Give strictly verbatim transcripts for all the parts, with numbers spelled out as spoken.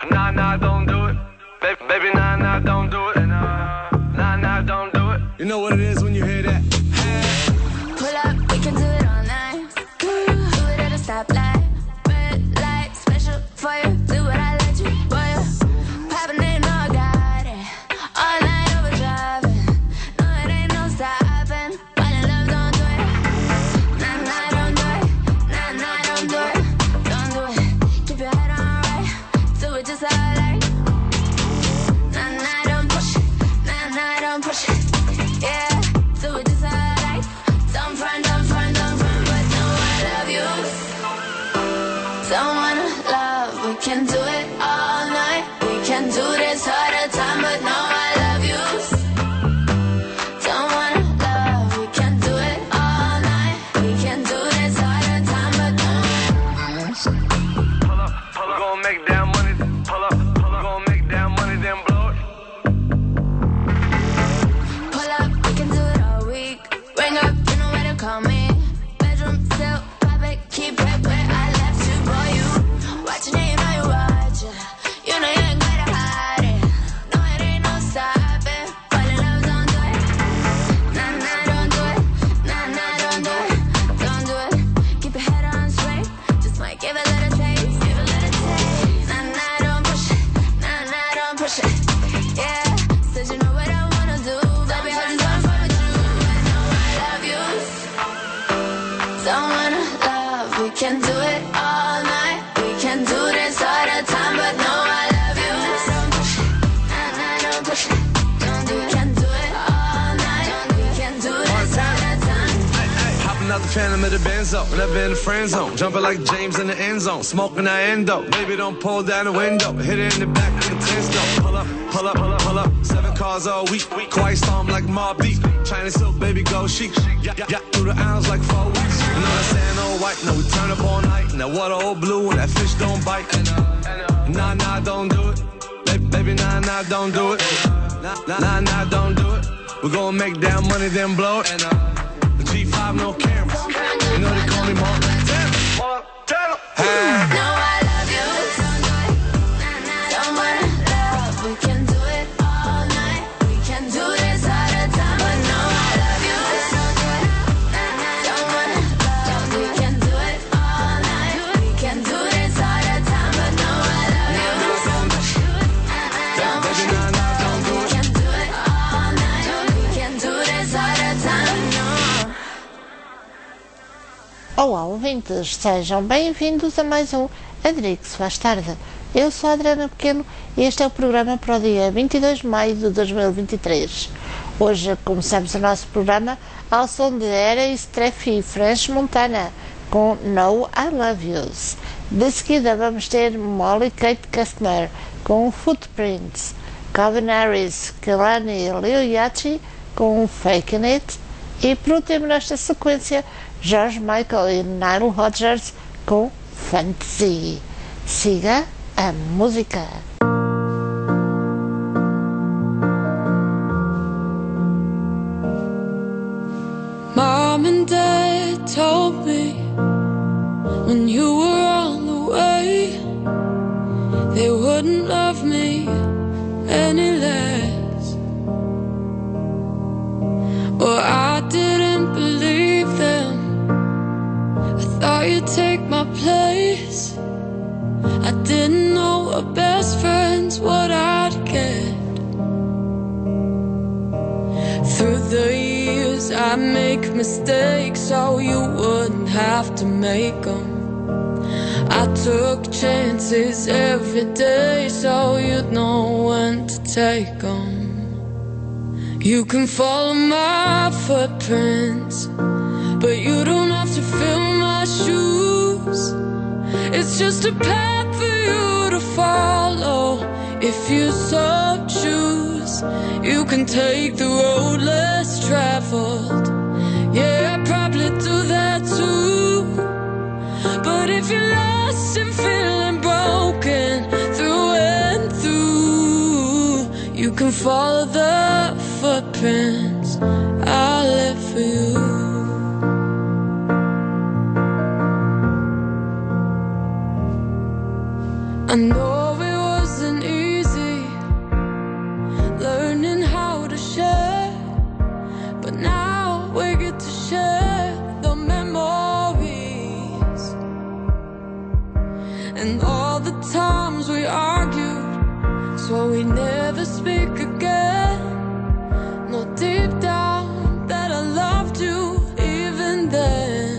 Nah, nah, don't do it. Baby, baby, nah, nah, don't do it. Nah, nah, don't do it. You know what it is when you hear that? Pull up, we can do it all night. Do it at a stoplight. Red light, special for you. Do what I let you, boy. Poppin' ain't no got it. All night overdriving. No, it ain't no stopping. Fall in love, don't do it. Nah, nah, don't do it. Nah, nah, don't do it. Don't do it. Keep your head on right. Do it just how I like. Nah, nah, don't push it. Nah, nah, don't push it. Yeah, do it just how I like. Don't front, don't front, don't front, but no, I love you. Don't wanna love, we can do it all night. We can do this all the time, but no, I love you. Don't wanna love, we can do it all night. We can do this all the time, but no. Pull up, pull up, gon' make that money. Pull up, pull up, gon' make that money, then blow it. Pull up, we can do it all week. Ring up, you know where to call me. Bedroom still, pop it, keep it where I left you, boy. You watching it, you know you watching. You know you ain't gotta hide it. No, it ain't no stopping. Fall in love, don't do it. Nah, nah, don't do it. Nah, nah, don't do it. Don't do it. Keep your head on straight. Just might give it a little taste. Give it a little taste. Nah, nah, don't push it. Nah, nah, don't push it. Yeah, said you know what I wanna do. Baby, I just wanna fuck with you. I know I love you. Don't wanna love, we can do it all night. We can do this all the time, but no, I love you. Don't push it. Nah, nah, don't push it. Don't do it. Can do it all night. We can do this all the time. Hopping out the phantom of the Benzo, never in the friend zone. Jumping like James in the end zone, smoking that endo. Baby, don't pull down the window, hit it in the back with the ten stone. Pull up, pull up, pull up, pull up. Seven cars all week, quiet storm like Mobb Deep. China silk, baby, go chic. Yeah, yeah, through the aisles like four weeks. You know that sand all white, no, we turn up all night. And that water all blue, and that fish don't bite. Nah, nah, don't do it. Baby, baby, nah, nah, don't do it. Nah, nah, nah, nah, don't do it. We gon' make that money, then blow it. The G five, no cameras. You know they call me Montana. Montana. No, I love you. Don't do it. Don't wanna love, we can do it all night. We can do this all the time, but no, I love you. Don't do it. Don't wanna love, we can do it all night. We can do this all the time, but no, I love you. Don't push it. Don't push it. We can do it all night. We can do this all the time, no. Olá, ouvintes, sejam bem-vindos a mais um Adrigue-se Faz Tarde. Eu sou a Adriana Pequeno e este é o programa para o dia vinte e dois de maio de dois mil e vinte e três. Hoje começamos o nosso programa ao som de Era Streffy e French Montana com No I Love Yous. De seguida vamos ter Molly Kate Kastner com Footprints, Calvin Harris, Kehlani e Lil Yachty com Faking It e por último nesta sequência George Michael e Nile Rodgers com Fantasy. Siga a música. Mom and Dad told me when you were on the way they wouldn't love me any less. Well, I didn't believe them. I thought you'd take my place. I didn't know a best friend's what I'd get. Through the years I make mistakes so you wouldn't have to make them. I took chances every day so you'd know when to take them. You can follow my footprints, but you don't have to fill my shoes. It's just a path for you to follow if you so choose. You can take the road less traveled. Yeah, I'd probably do that too. But if you're lost and feeling broken through and through, you can follow the footprints I left for you. I know it was so we never speak again. No, deep down that I loved you even then.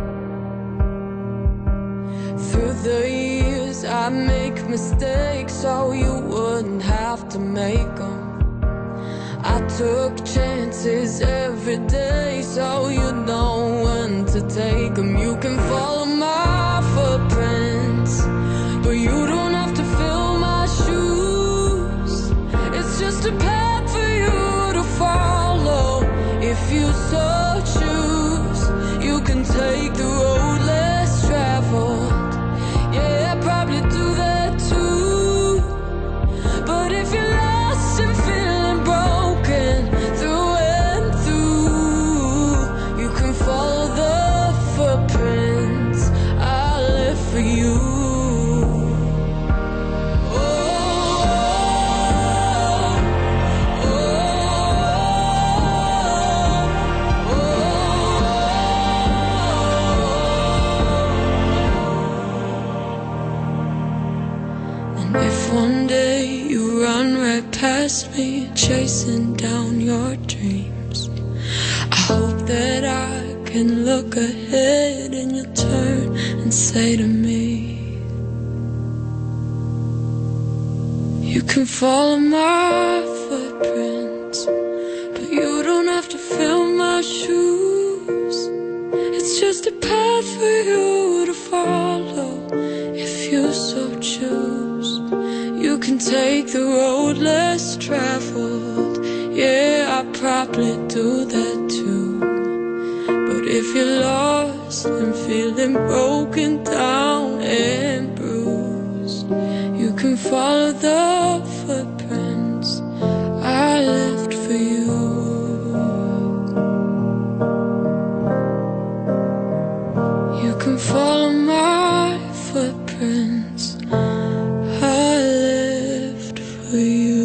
Through the years I make mistakes so you wouldn't have to make them. I took chances every day so you know when to take them. You can follow my footprints, but you don't have to fill my shoes. It's just a path for you to follow. If you so choose, you can take the road less traveled. Yeah, I'd probably do that too. But if you're lost and feeling broken through and through, you can follow the footprints I left for you. One day you run right past me, chasing down your dreams. I hope that I can look ahead and you'll turn and say to me, you can follow my footprints, but you don't have to fill my shoes. It's just a path for you to follow if you so choose. You can take the road less traveled. Yeah, I'd probably do that too. But if you're lost and feeling broken down and bruised, you can follow the footprints I left for you. You can follow my footprints I left for you.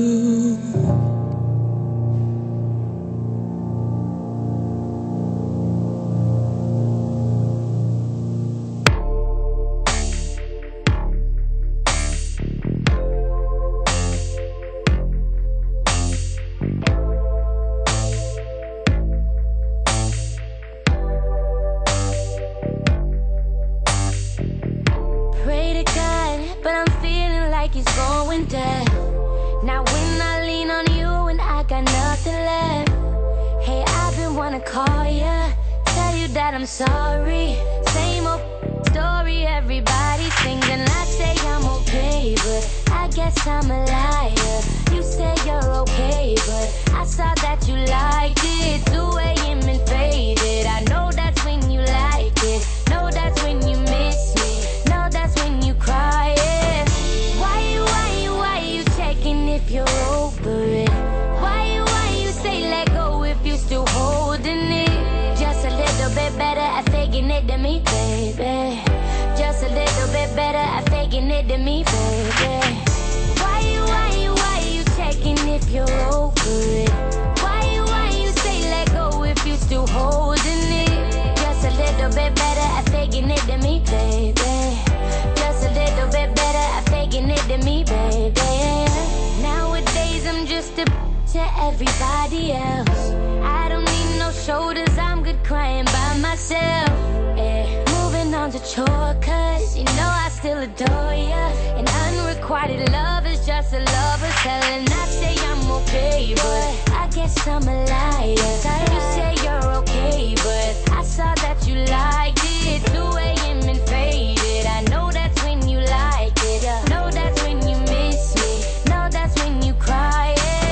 Pray to God, but I'm feeling like it's going down. Now when I lean on you and I got nothing left. Hey, I've been wanna call ya, tell you that I'm sorry. Same old story, everybody sings and I say I'm okay, but I guess I'm a liar. You say you're okay, but I saw that you liked it. two A M and faded. I know that's when you like it. Know that's when you miss me. Know that's when you crying. Why you, why you, why you checking if you're over it? Why you, why you say let go if you're still holding it? Just a little bit better at faking it than me, baby. Just a little bit better at faking it than me, baby. Why you, why you, why you checking if you're over it? Why you, why you say let go if you're still holding it? Just a little bit better at faking it than me, baby. Just a little bit better at faking it than me, baby. Nowadays I'm just a to everybody else. I don't need no shoulders, I'm good crying by myself. Yeah. Moving on to chore, cause you know I still adore ya. And unrequited love is just a lover's hell. And I say I'm okay, but I guess I'm a liar. You say you're okay, but I saw that you liked it. two A M and faded. I know that's when you like it. Know that's when you miss me. Know that's when you crying.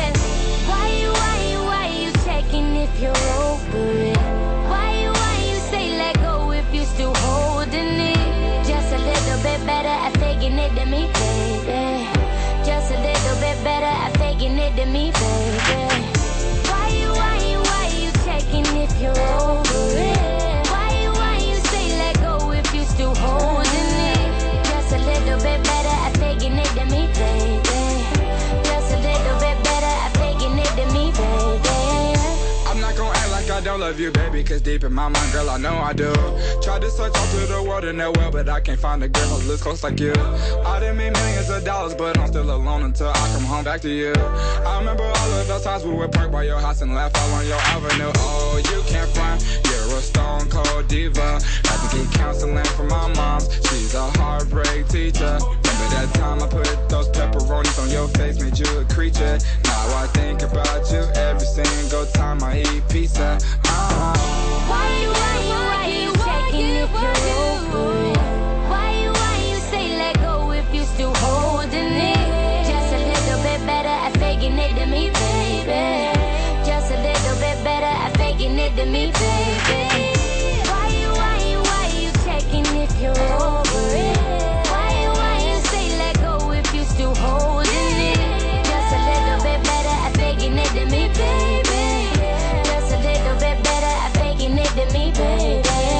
Why you, why you, why you checking if you're over it? Why you, why you say let go if you still holding it? Just a little bit better at faking it than me, baby. Just a little bit better at faking it than me, baby. Why you, why you, why you checking if you're over it? Why you, why you say let go if love you, baby, cause deep in my mind, girl, I know I do. Tried to search all through the world in that well, but I can't find a girl who looks close like you. I done made millions of dollars, but I'm still alone until I come home back to you. I remember all of those times we would park by your house and laugh all on your avenue. Oh, you can't front, you're a stone cold diva. Had to get counseling from my mom, she's a heartbreak teacher. Remember that time I put those pepperonis on your face, made you a creature. Now I think about you every single time I eat pizza. Uh-huh. Why you, why you, why you checking if you're over it? Why you, why you say let go if you still holding it? Just a little bit better at faking it to me, baby. Just a little bit better at faking it to me, baby. Why you, why you, why you checking if you're over it? Why you, why you say let go if you still holding it? Just a little bit better at faking it to me, baby. Just a little bit better at faking it to me, baby.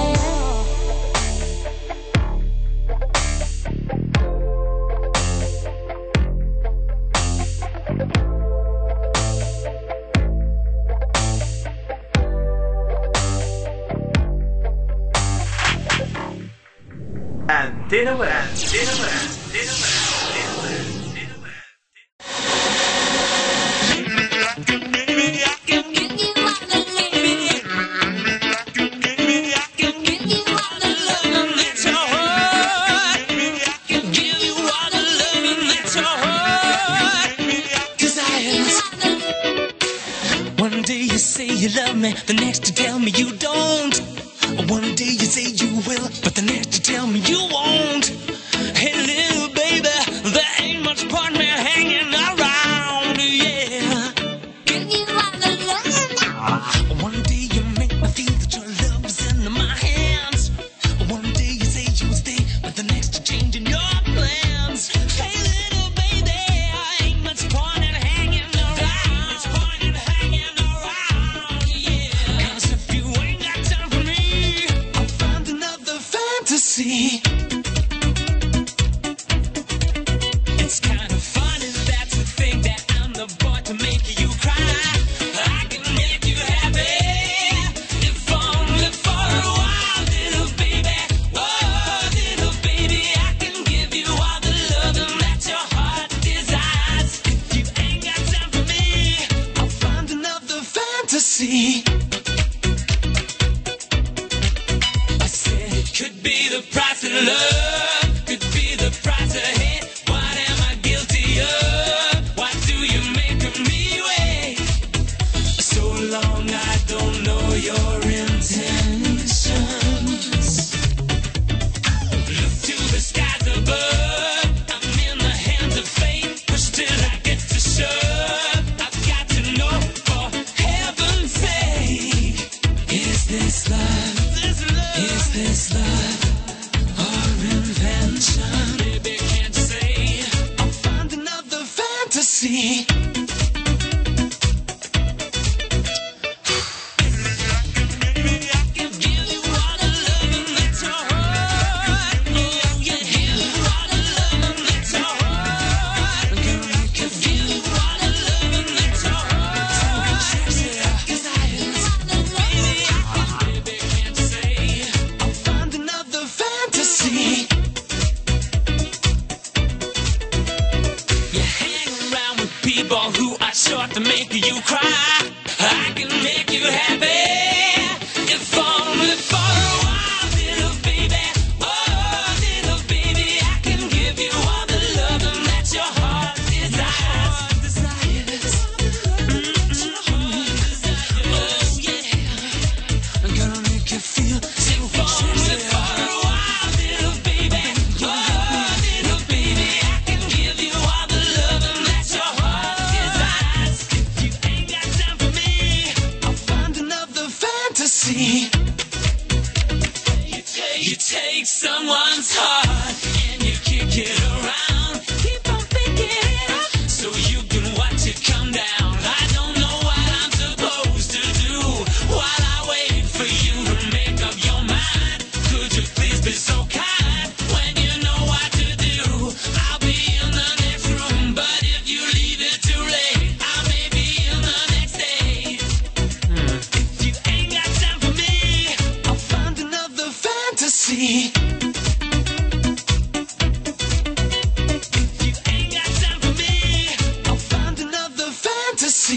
Antena Web. Antena Web. Antena Web. One day you say you love me, the next you tell me you don't. One day you say you will, but the next you tell me you won't. Hey little baby, there ain't much point me hanging around, yeah. Give you all the love now. One day you make me feel that your love is in my hands. One day you say you will stay, but the next you're changing your plans. Hey little baby, ain't much point in hanging around. Much point in hanging around, yeah. 'Cause if you ain't got time for me, I'll find another fantasy. It's kind of funny that you think that I'm the boy to make you cry. I can make you happy, if only for a while, little baby. Oh, little baby, I can give you all the loving that your heart desires. If you ain't got time for me, I'll find another fantasy. I said it could be the price of love, could be the price of hate. What am I guilty of? Why do you make me wait so long? I don't know your intentions. Look to the skies above, I'm in the hands of fate. Push till I get to shove. I've got to know, for heaven's sake, is this love? Is this love or invention? Baby, can't you say I'll find another fantasy? Baby, I can give you all the loving that your heart. Oh, yeah, give you all the loving that your heart. Girl, I can give you all the loving that your heart. 'Cause I baby, I can, baby, can't you say I'll find another fantasy? You hang around with people who are sure to make you cry. I can make you happy, if only for a while, little baby. Oh, little baby, I can give you all the loving that your heart desires. Oh, yeah. I'm gonna make you feel so only for a while, little baby. Oh, little baby, I can give you all the loving that your heart desires. If you ain't got time for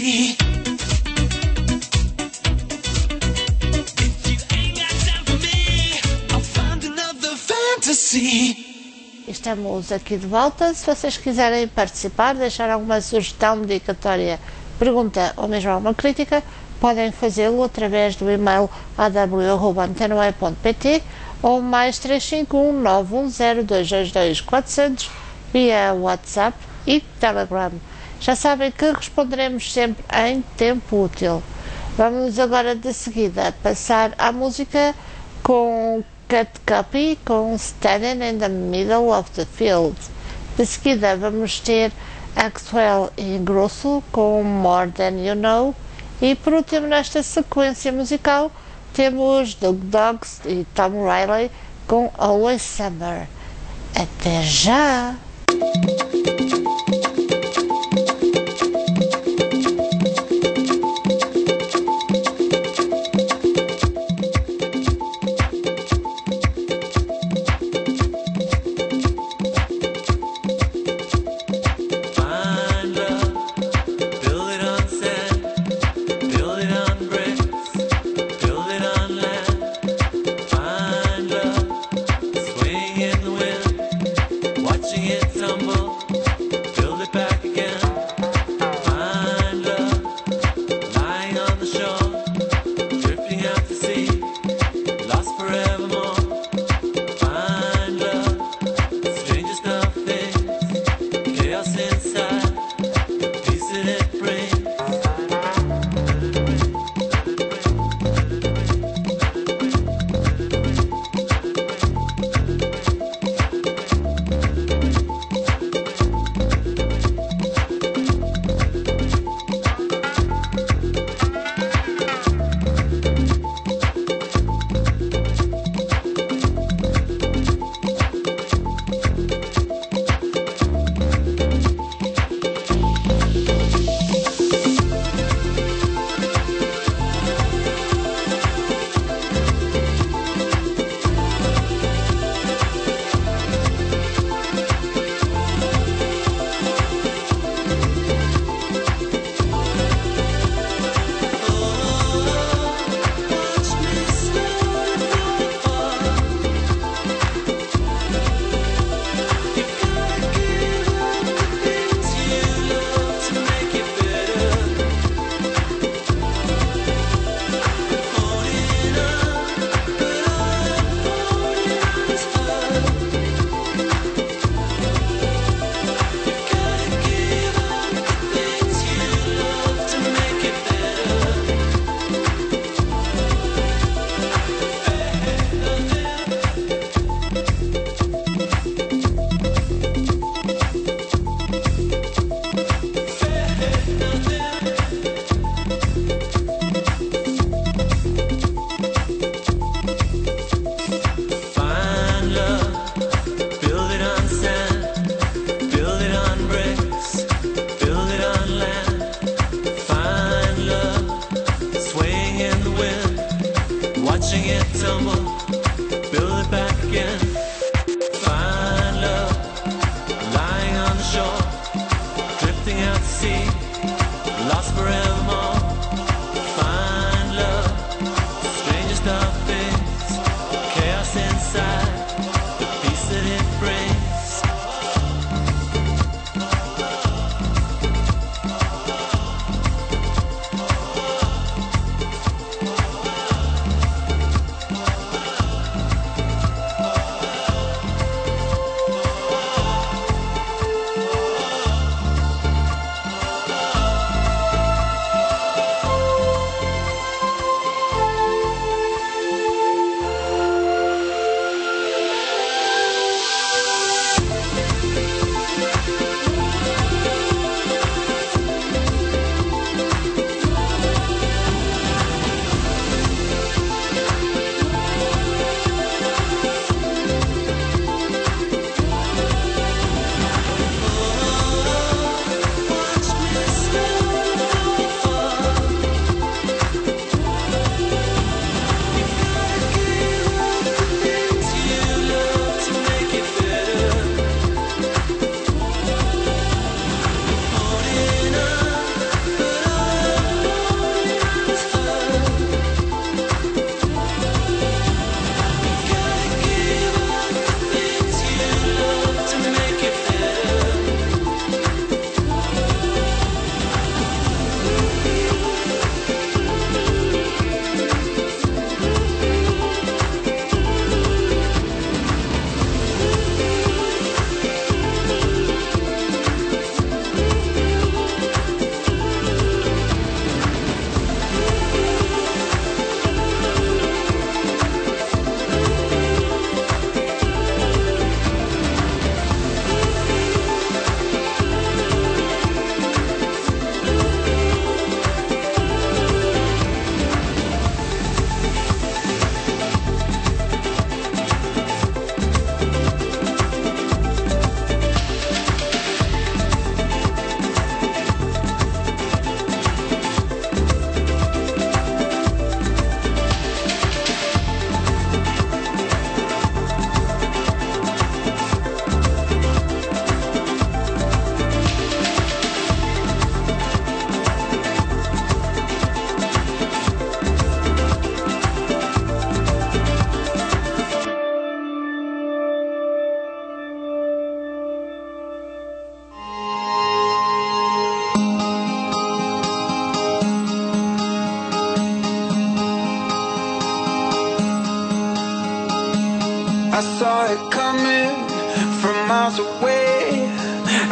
fantasy. If you ain't got time for me, I'll find another fantasy. Estamos aqui de volta. Se vocês quiserem participar, deixar alguma sugestão, dedicatória, pergunta ou mesmo alguma crítica, podem fazê-lo através do e-mail a w arroba antena u e ponto p t ou mais três cinco um nove um zero dois dois dois quatro zero zero via WhatsApp e Telegram. Já sabem que responderemos sempre em tempo útil. Vamos agora de seguida passar à música com Cut Copy com Standing in the Middle of the Field. De seguida vamos ter Axwell e Grosso com More Than You Know. E por último, nesta sequência musical, temos Doug Dogs e Tom Riley com Always Summer. Até já!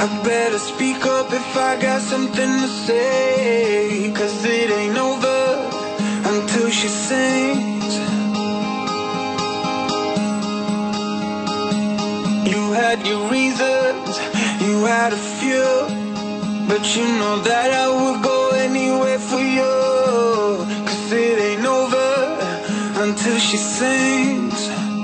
I better speak up if I got something to say, 'cause it ain't over until she sings. You had your reasons, you had a few, but you know that I would go anywhere for you. 'Cause it ain't over until she sings.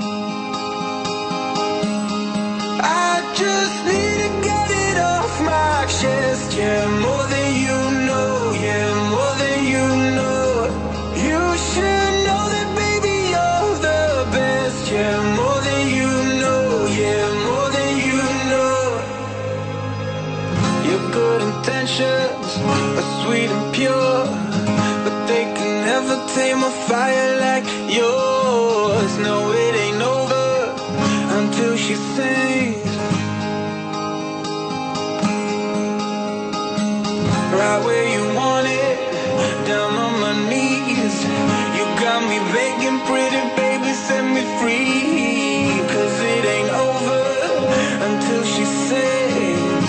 I just need to get it off my chest, yeah, more than you know, yeah, more than you know. You should know that, baby, you're the best, yeah, more than you know, yeah, more than you know. Your good intentions are sweet and pure, but they can never tame a fire like yours. No, it ain't over until she sings. Right where you want it, down on my knees. You got me begging, pretty baby, set me free. 'Cause it ain't over until she sings.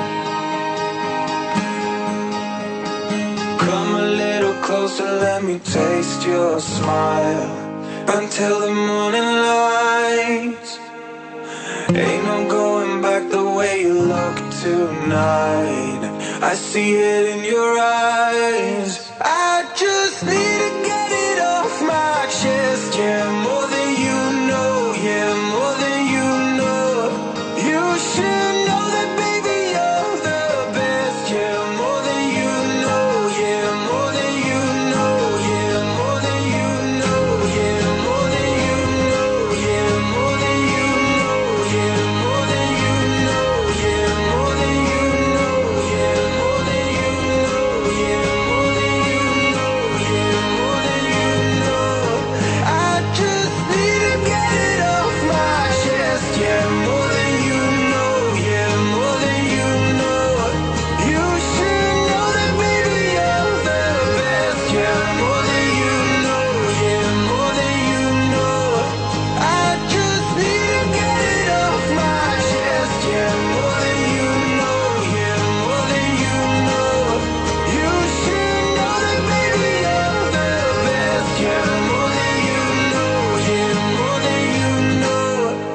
Come a little closer, let me taste your smile until the morning light. Ain't no going back the way you look tonight. I see it in your eyes. I just need to get it off my chest, yeah, more than you know, yeah, more than you know. You should know that, baby, you're the best, yeah, more than you know, yeah, more than you know, yeah, more than you know, yeah, more than you know, yeah, more than you know, yeah, more than you know, yeah, more than you know, yeah, more than you know, yeah, more than you know, yeah, more than you know. I just need to get it off my chest, yeah, more than you know, yeah, more than you know. You should know that, baby, you're the best, yeah, more than you know, yeah, more than you know. I just need to get it off my chest, yeah, more than you know, yeah, more than you know. You should know that, baby, you're the best, yeah, more than you know, yeah, more than you know.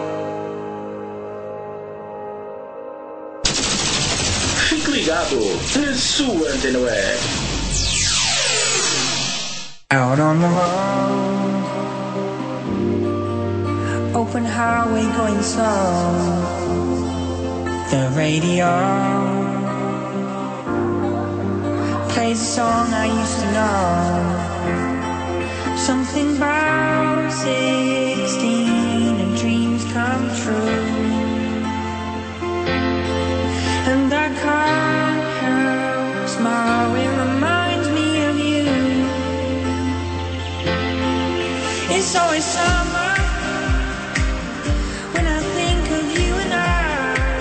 Fique ligado, na sua Antena Web. Out on the road, open highway going slow. The radio plays a song I used to know. Something about sixteen and dreams come true. And I can't help smile, it reminds me of you. It's always summer when I think of you and I.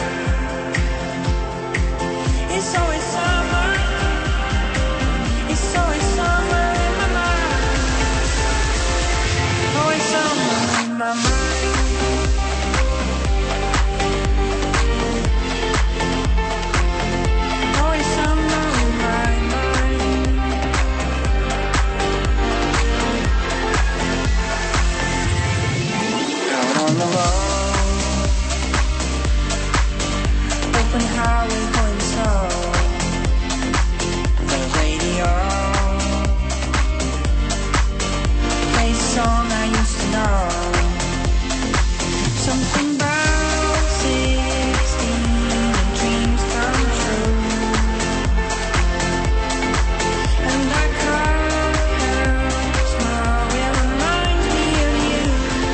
It's always summer, it's always summer in my mind. Always summer in my mind. Always summer in my mind. Out on the road, open highway going slow. The radio plays a song I used to know. Something about sixteen and dreams come true. And I can't help smile, it reminds me of you.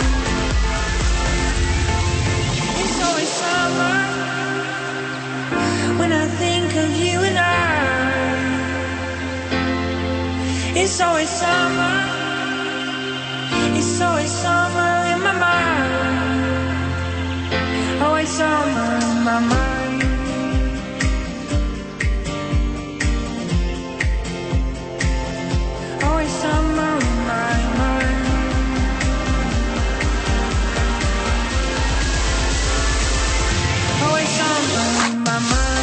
It's always summer when I think of you and I. It's always summer, it's always summer in my mind. Always summer in my mind. Always summer in my mind. Always summer in my mind.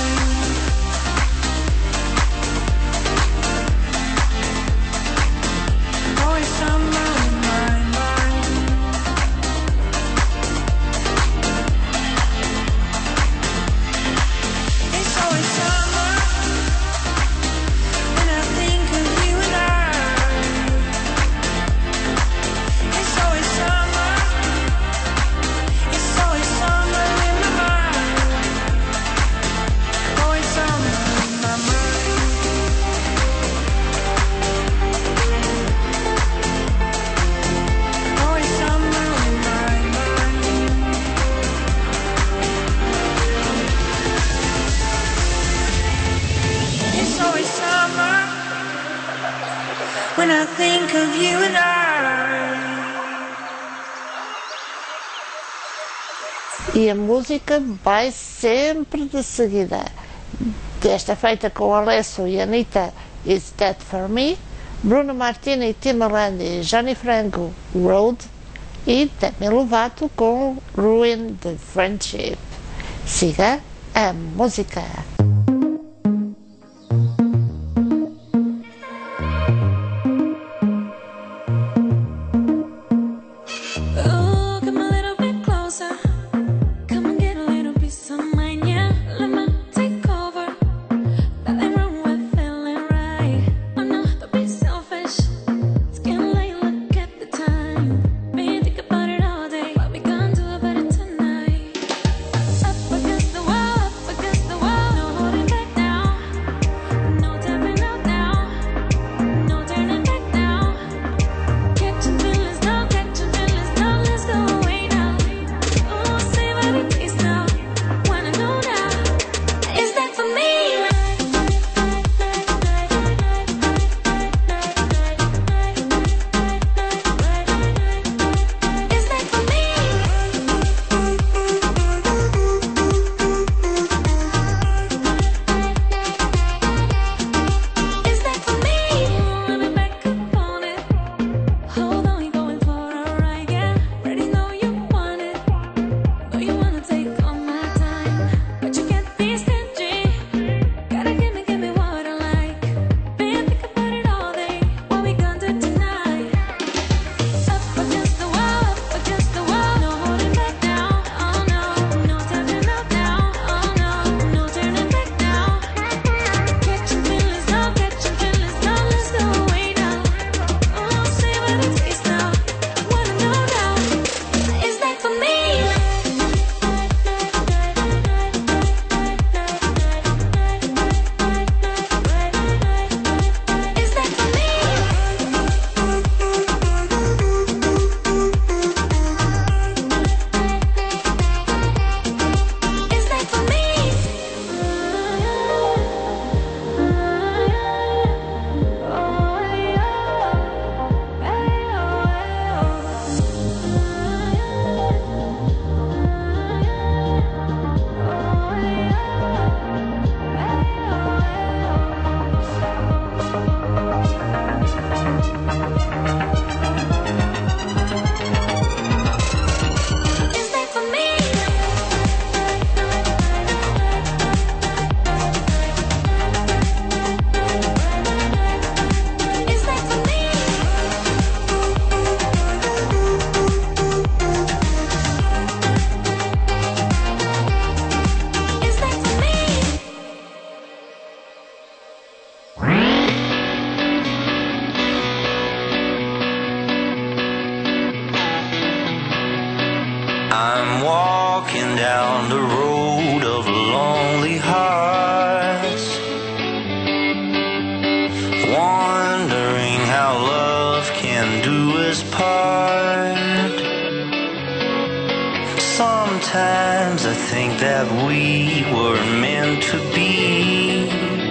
when I think of you and I. E a música vai sempre de seguida. Desta feita com Alesso e Anitta, Is That For Me, Bruno Martini, Timbaland e Johnny Franco, Road, e Demi Lovato com Ruin the Friendship. Siga a música. I'm walking down the road of lonely hearts, wondering how love can do us part. Sometimes I think that we were meant to be,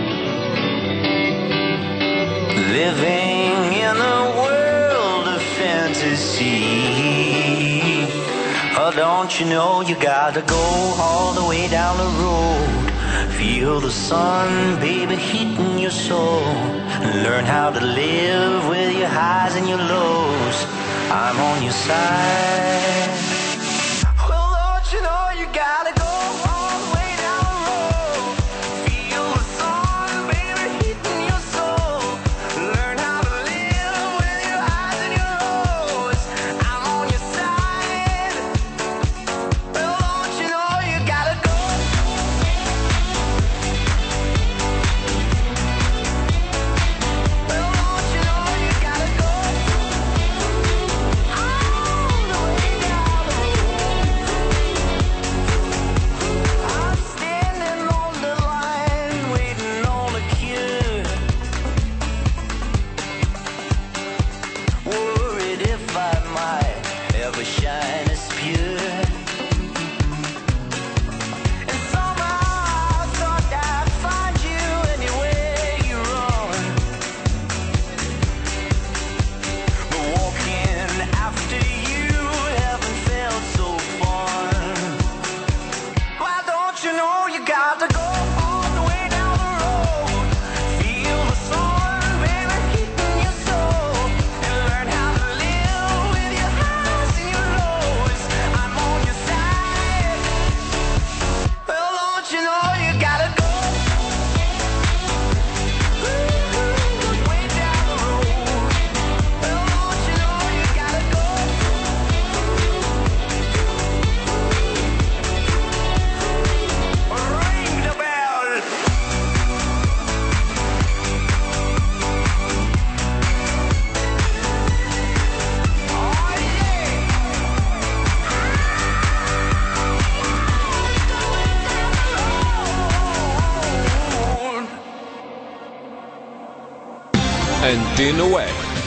living in a world of fantasy. Oh, don't you know you gotta go all the way down the road? Feel the sun, baby, hitting your soul. Learn how to live with your highs and your lows. I'm on your side. Well, don't you know you gotta go all the way down the road? Feel the sun, baby, hitting your soul. Learn how to live with your highs and your lows. I'm on your side. Well, don't you know you gotta go? Well, don't you know you gotta go all the way down? Antena Web.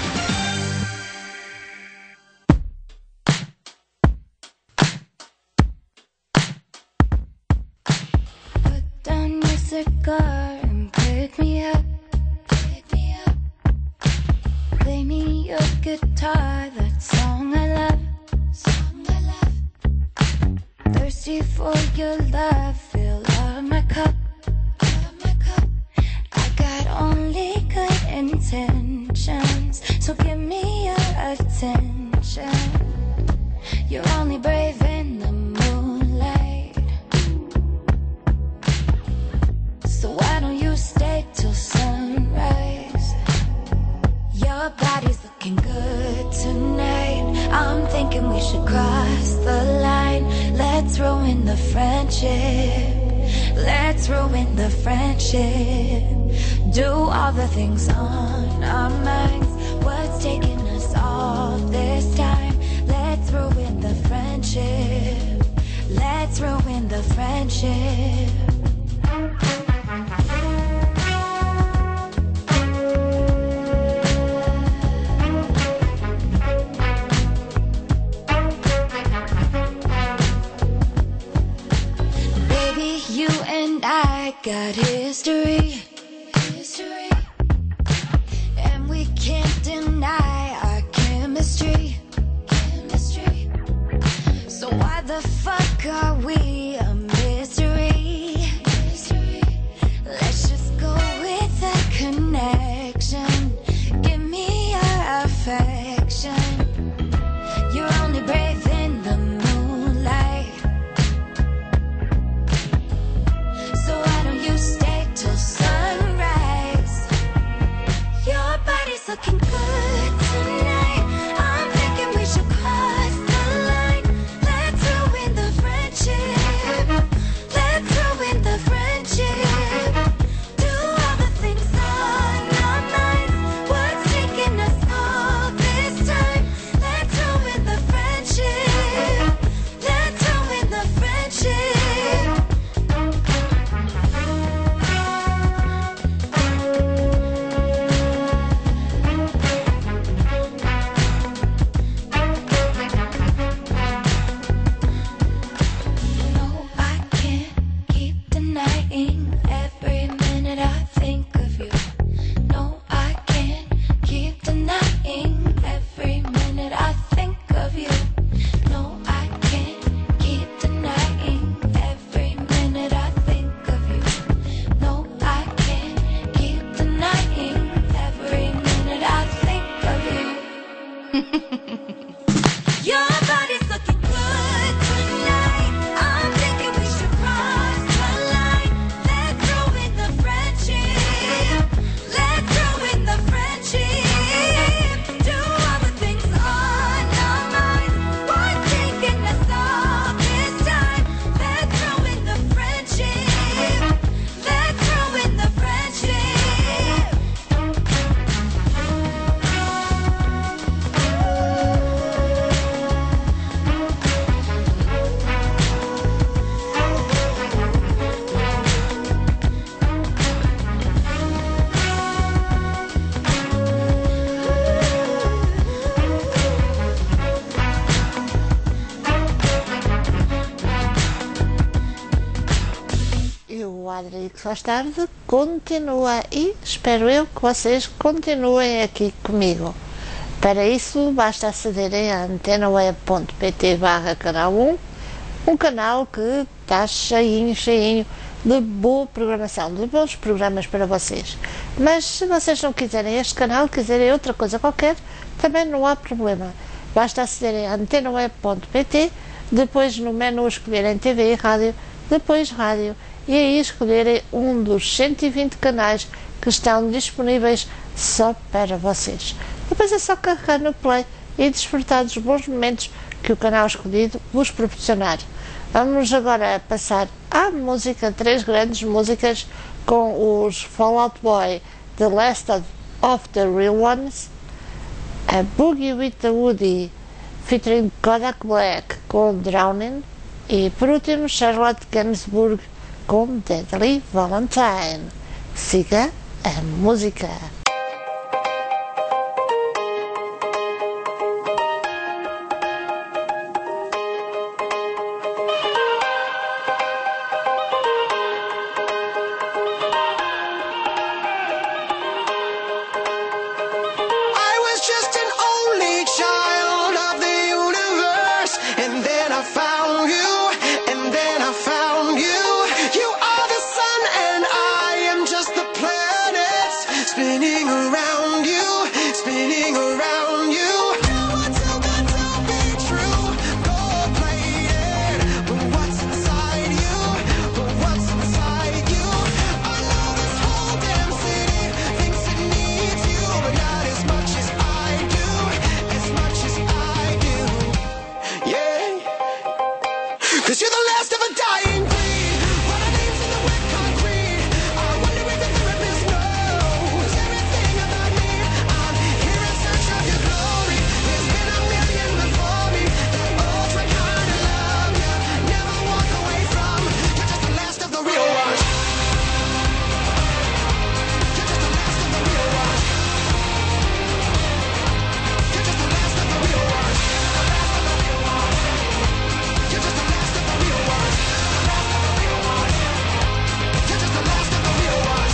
Put down your cigar and pick me up. Pick me up. Play me your guitar, that song I love. Song I love. Thirsty for your love, fill up my cup. Fill up my cup. I got only good intentions, so give me your attention. You're only brave in the moonlight, so why don't you stay till sunrise? Your body's looking good tonight. I'm thinking we should cross the line. Let's ruin the friendship. Let's ruin the friendship. Do all the things on our minds. What's taking us all this time? Let's ruin the friendship. Let's ruin the friendship. Baby, you and I got history. History. And we can't deny our chemistry. Chemistry. So why the fuck are we a mystery? Mystery. Let's just go with a connection. Give me your affection. You're only brave in the moonlight, so why don't you stay till sunrise? Your body's looking good tonight. I'm thinking we should cross the line. Let's ruin the friendship. Let's ruin the friendship. Do all the things on our minds. What's taking us all this time? Let's ruin the friendship. Let's ruin the friendship. No, I can't keep denying every minute I think of you. No, I can't keep denying every minute I think of you. No, I can't keep denying every minute I think of you. No, I can't keep denying every minute I think of you. Your body's looking good tonight. I'm thinking we should cross the line. Let's ruin the friendship. Let's ruin the friendship. Do all the things on our minds. What's taking us all this time? Let's ruin the friendship. Let's ruin the friendship. E o Adrix Faz Tarde continua e espero eu que vocês continuem aqui comigo. Para isso basta acederem a antenaweb.pt barra canal um, um canal que está cheinho, cheinho de boa programação, de bons programas para vocês. Mas se vocês não quiserem este canal, quiserem outra coisa qualquer, também não há problema. Basta acederem a antenaweb.pt, depois no menu escolherem T V e Rádio, depois Rádio, e aí escolherem um dos cento e vinte canais que estão disponíveis só para vocês. Depois é só carregar no play e desfrutar dos bons momentos que o canal escolhido vos proporcionar. Vamos agora passar à música, três grandes músicas com os Fall Out Boy, The Last of, of the Real Ones, a Boogie with the Woody featuring Kodak Black com Drowning e por último Charlotte Gainsbourg com Deadly Valentine. Siga a música. spinning around you, spinning around you. You are too good to be true, gold-plated. But what's inside you? But what's inside you? I know this whole damn city thinks it needs you, but not as much as I do, as much as I do. Yeah, 'cause you're the last of a dying breed. What our names in the wet concrete. I wonder if the therapist knows everything about me. I'm here in search of your glory. There's been a million before me that all try kind of love you, never walk away from. You're just the last of the real ones. You're just the last of the real ones. You're just the last of the real ones. You're just the last of the real ones. You're just the last of the real ones.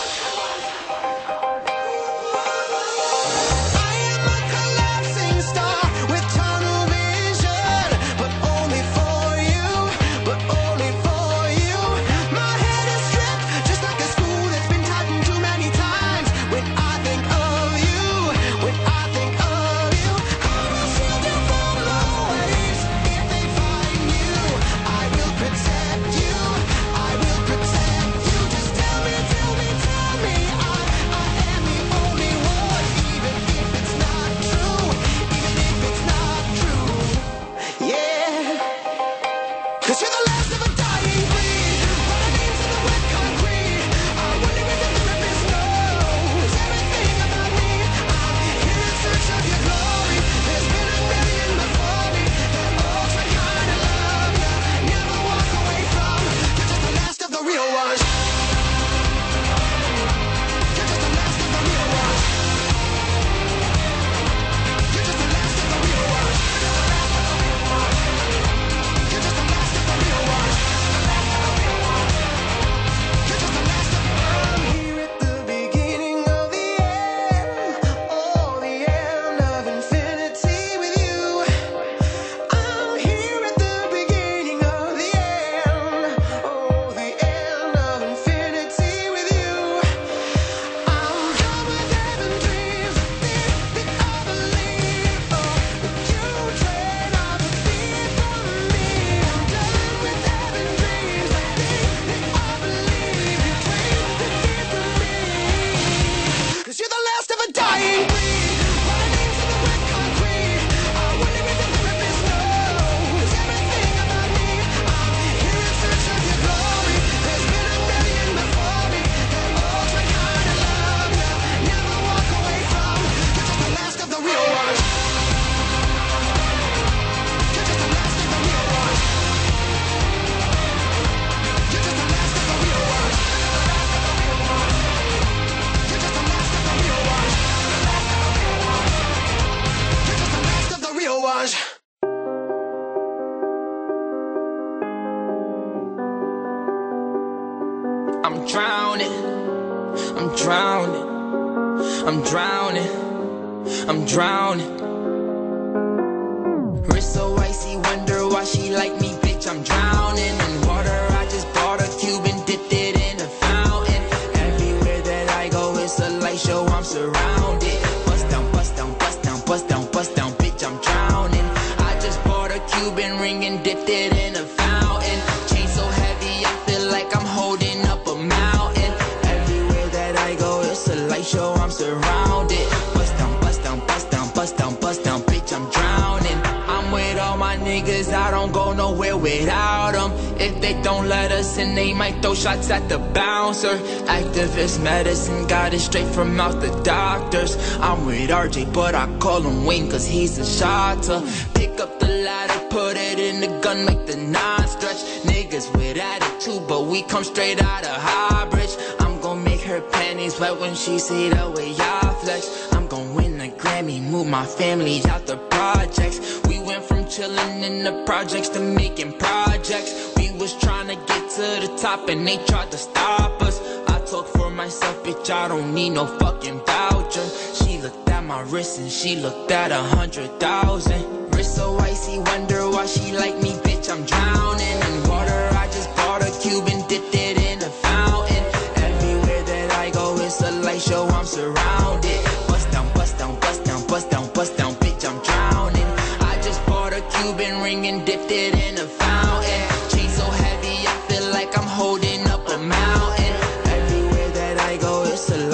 I am a collapsing star with tunnel vision, but only for you, but only for you. My head is stripped, just like a screw that's been tightened too many times. When I think of you, when I think of you, I will shield you from the waves. If they find you, I will protect you, I will protect you. Just tell me, tell me, tell me, I, I am the only one, even if it's not true, even if it's not true. Yeah, 'cause you're the last of a dying breed. What our names in the wet concrete. I wonder if the therapist knows everything about me. I'm here in search of your glory. There's been a million before me that all try kind of love you, never walk away from. You're just the last of the real ones. You're just the last of the real ones. You're just the last of the real ones. You're just the last of the real ones. You're just the last of. I'm here at the beginning of the end, oh, the end of infinity with you. I'm here at the beginning of the end, oh, the end of infinity with you. I'm done with having dreams that think that I believe, oh, but you train all the fear from me. I'm done with having dreams that think that I believe, you train the fear from me. 'Cause you're the last of a dying breed. What our names in the wet concrete. I wonder if the therapist knows everything about me. I'm here in search of your glory. There's been a million before me that all try kind of love you, never walk away from. You're just the last of the real ones. You're just the last of the real ones. You're just the last of the real ones. You're just the last of the real ones. You're just the last of the real ones. I'm drowning, I'm drowning, I'm drowning, I'm drowning. Wrist so icy, wonder why she like me, bitch. I'm drowning in water. I just bought a cube and dipped it in a fountain. Everywhere that I go, it's a light show. I'm surrounded. Bust down, bust down, bust down, bust down, bust down, bitch. I'm drowning. I just bought a Cuban ring and dipped it in a fountain. Chain so heavy, I feel like I'm holding up a mountain. Everywhere that I go, it's a light show. I'm surrounded. Bust down, bust down, bust down, bust down, bust down, bitch. I'm drowning. I'm with all my niggas. I don't go nowhere without them. If they don't let us in, they might throw shots at the bouncer. Activist medicine, got it straight from out the doctors. I'm with R J, but I call him Wayne, 'cause he's a shotter. Pick up the ladder, put it in the gun, make the nine stretch. Niggas with attitude, but we come straight out of Highbridge. I'm gon' make her panties wet when she see the way I flex. I'm gon' win the Grammy, move my family out the projects. We went from chillin' in the projects to making projects. We was trying to get to the top and they tried to stop us. I talk for myself, bitch, I don't need no fucking voucher. She looked at my wrist and she looked at a hundred thousand. Wrist so icy, wonder why she like me, bitch. I'm drowning in water. I just bought a cube and dipped it in a fountain. Everywhere that I go, it's a light show. I'm surrounded.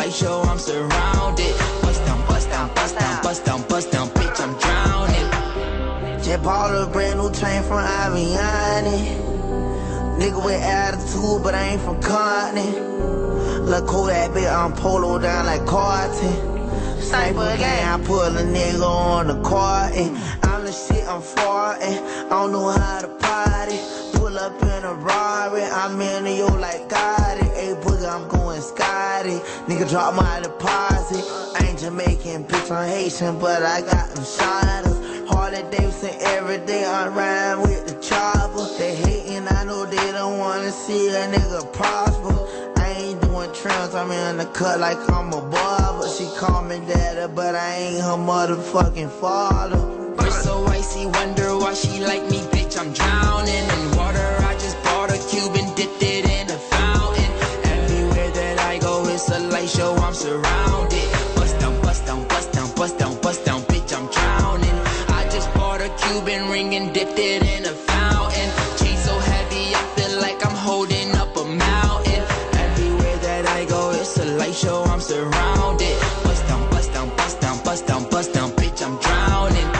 light show, I'm surrounded. Bust down, bust down, bust down, bust down, bust down, bitch, I'm drowning. Just bought a brand new chain from Aviani. Nigga with attitude, but I ain't from Compton. Look Kodak, bitch, I'm polo down like Carton. Sniper gang, I put a nigga on the carton. I'm the shit, I'm farting. I don't know how to party. Pull up in a Rari, I'm in the yo like Gotti. Hey, boogie, I'm going Scotty. Nigga, drop my deposit. I ain't Jamaican, bitch, I'm Haitian, but I got them shotters. Harley Davidson every day, I rhyme with the chopper. They hating, I know they don't wanna see a nigga prosper. I ain't doing trims, I'm in the cut like I'm a barber. She call me daddy, but I ain't her motherfucking father. Wrist so icy, wonder why she like me, bitch, I'm drowning in water. I just bought a Cuban, dipped it in a fountain. Everywhere that I go, it's a light show, I'm surrounded. Bust down, bust down, bust down, bust down, bust down, bitch, I'm drowning. I just bought a Cuban ring and dipped it in a fountain. Cheese so heavy, I feel like I'm holding up a mountain. Everywhere that I go, it's a light show, I'm surrounded. Bust down, bust down, bust down, bust down, bust down, bitch, I'm drowning.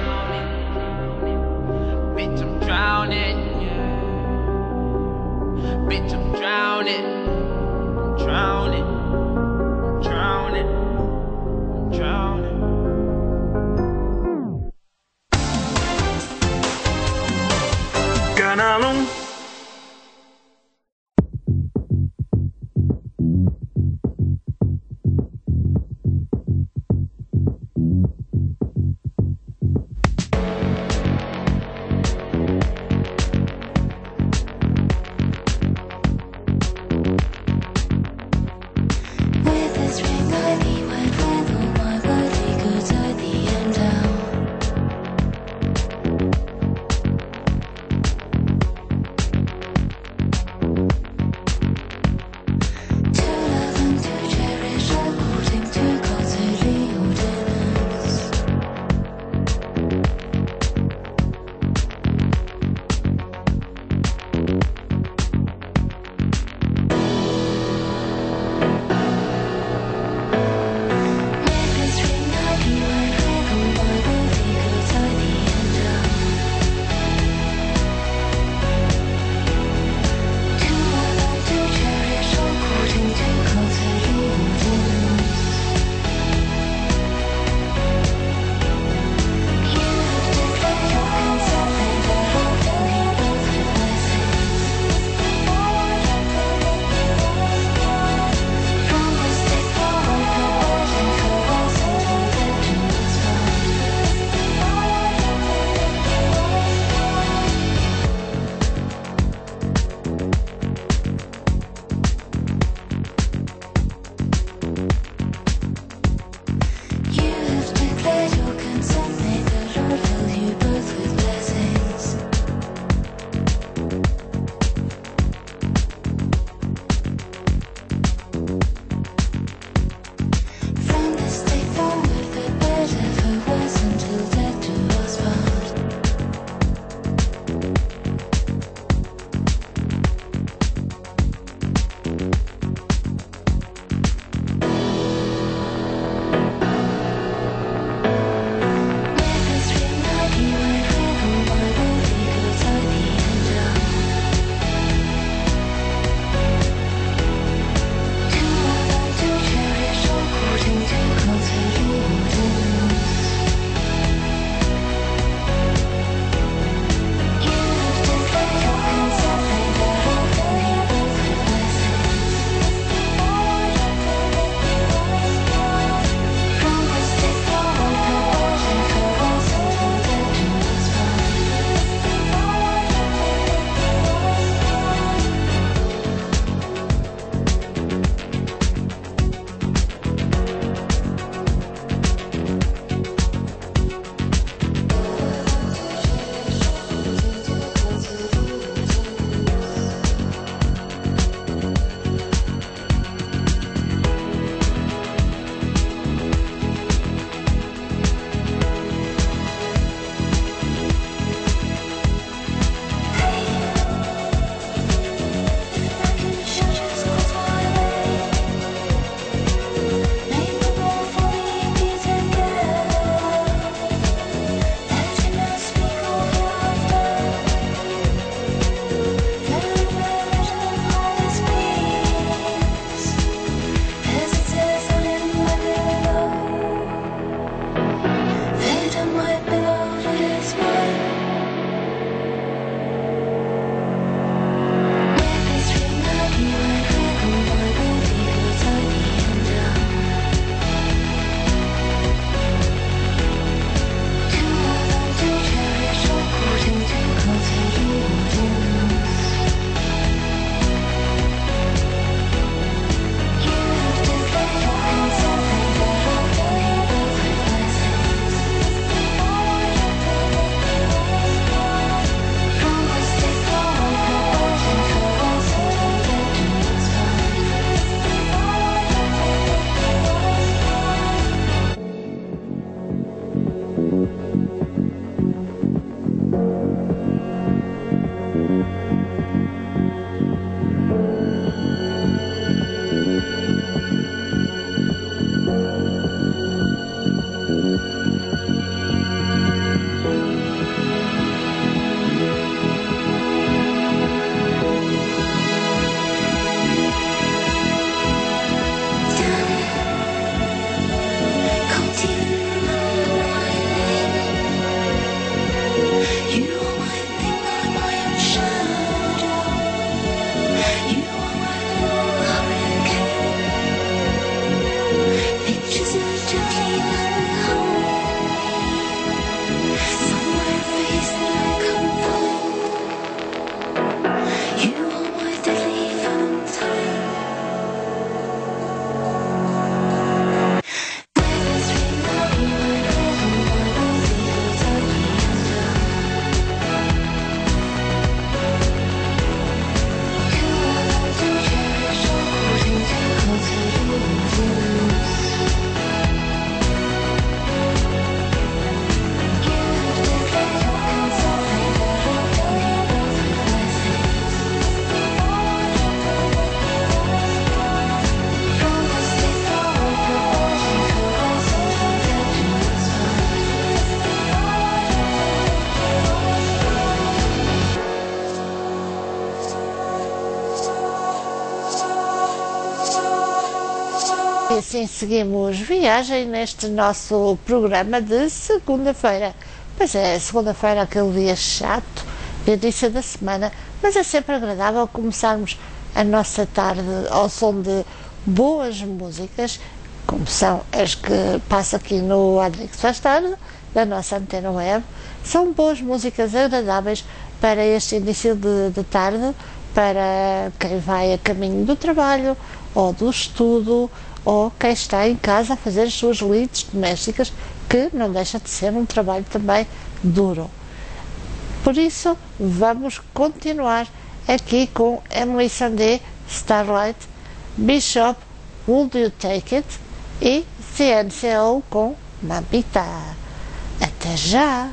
Bitch, I'm drowning. Bitch, I'm drowning. I'm drowning. I'm drowning. I'm drowning. Canalum. With this ring I be wet with all my bloody goods at the end down. To love and to cherish, according to God's holy ordinance. E assim seguimos viagem neste nosso programa de segunda-feira. Pois é, segunda-feira aquele dia chato, início da semana, mas é sempre agradável começarmos a nossa tarde ao som de boas músicas, como são as que passa aqui no Adrix Faz Tarde, da nossa antena web. São boas músicas agradáveis para este início de, de tarde, para quem vai a caminho do trabalho ou do estudo, ou quem está em casa a fazer as suas lides domésticas, que não deixa de ser um trabalho também duro. Por isso, vamos continuar aqui com Emily Sandé, Starlight, Bishop, Would You Take It? E C N C O com Mamita. Até já!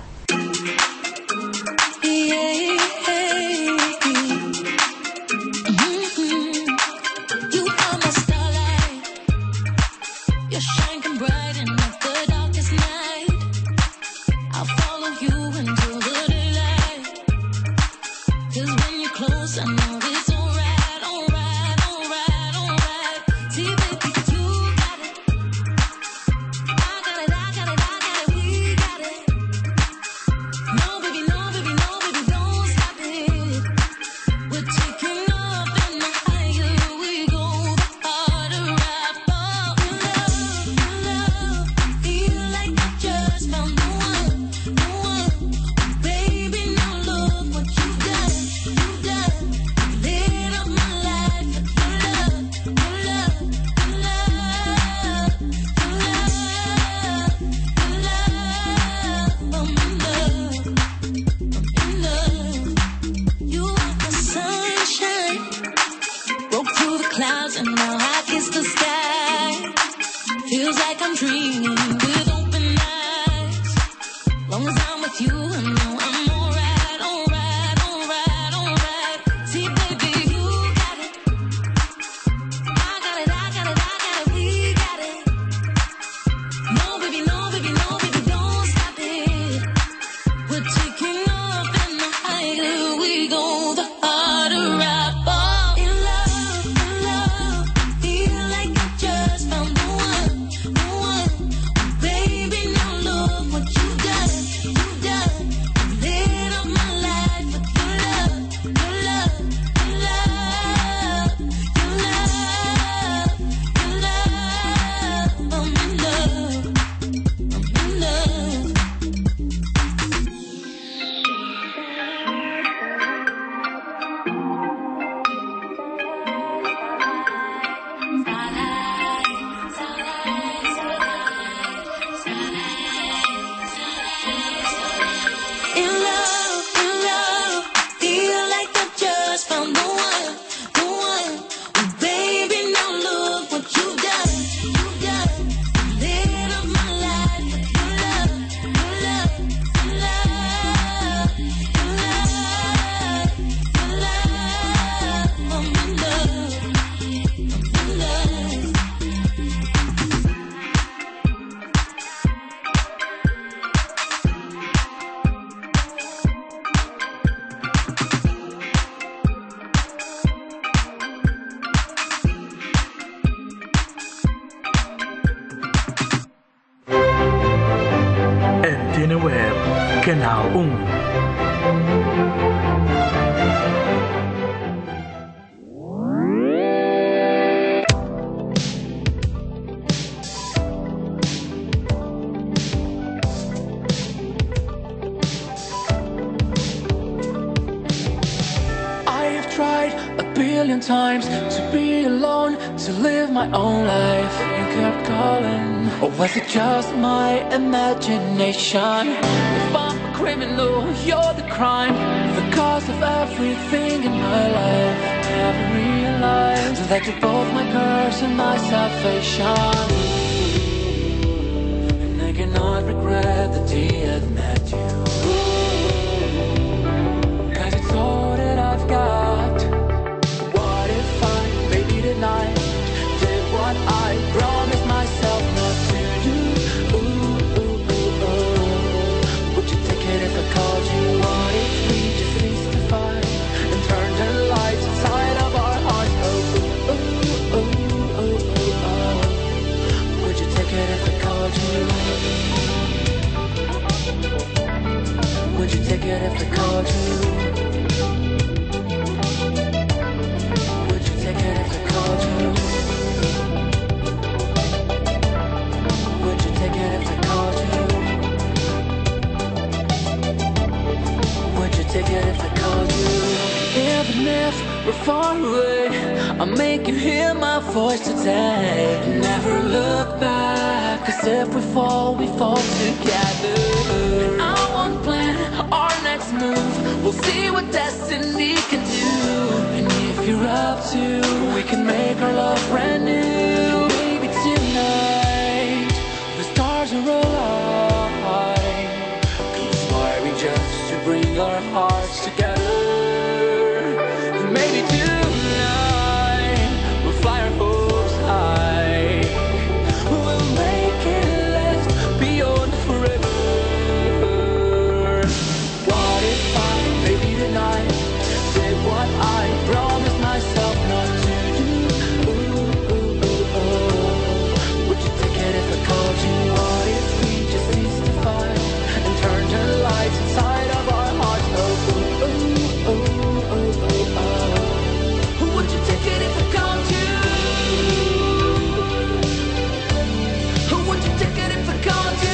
Canal um. Times to be alone, to live my own life. You kept calling, or was it just my imagination? If I'm a criminal, you're the crime, the cause of everything in my life. I never realized that you're both my curse and my salvation. And I cannot regret the day I met you, 'cause it's all that I've got. Tonight, did what I promised myself not to do. Ooh, ooh, ooh, ooh. Would you take it if I called you? What if we just mystified and turned the lights inside of our hearts? Oh, ooh, ooh, ooh, ooh, ooh, oh. I called you? Would you take it if I called you? Would you take it if I called you? Would you take it if I called you? Even if we're far away, I'll make you hear my voice today. Never look back, cause if we fall, we fall together. And I won't plan our next move, we'll see what destiny can do. And if you're up to, we can make our love brand new. Baby, tonight, the stars are aligning, conspiring just to bring our hearts together. Maybe tonight we'll fly our hopes high. We'll make it last beyond forever. What if I, maybe tonight, did what I promised myself not to do? Ooh, ooh, ooh, ooh. Would you take it if I called you? What if we just ceased to fight and turned the lights inside of our hearts? Oh, ooh, ooh, ooh, ooh, ooh, ooh. Would you take it if I called you? Would you take it if I called you?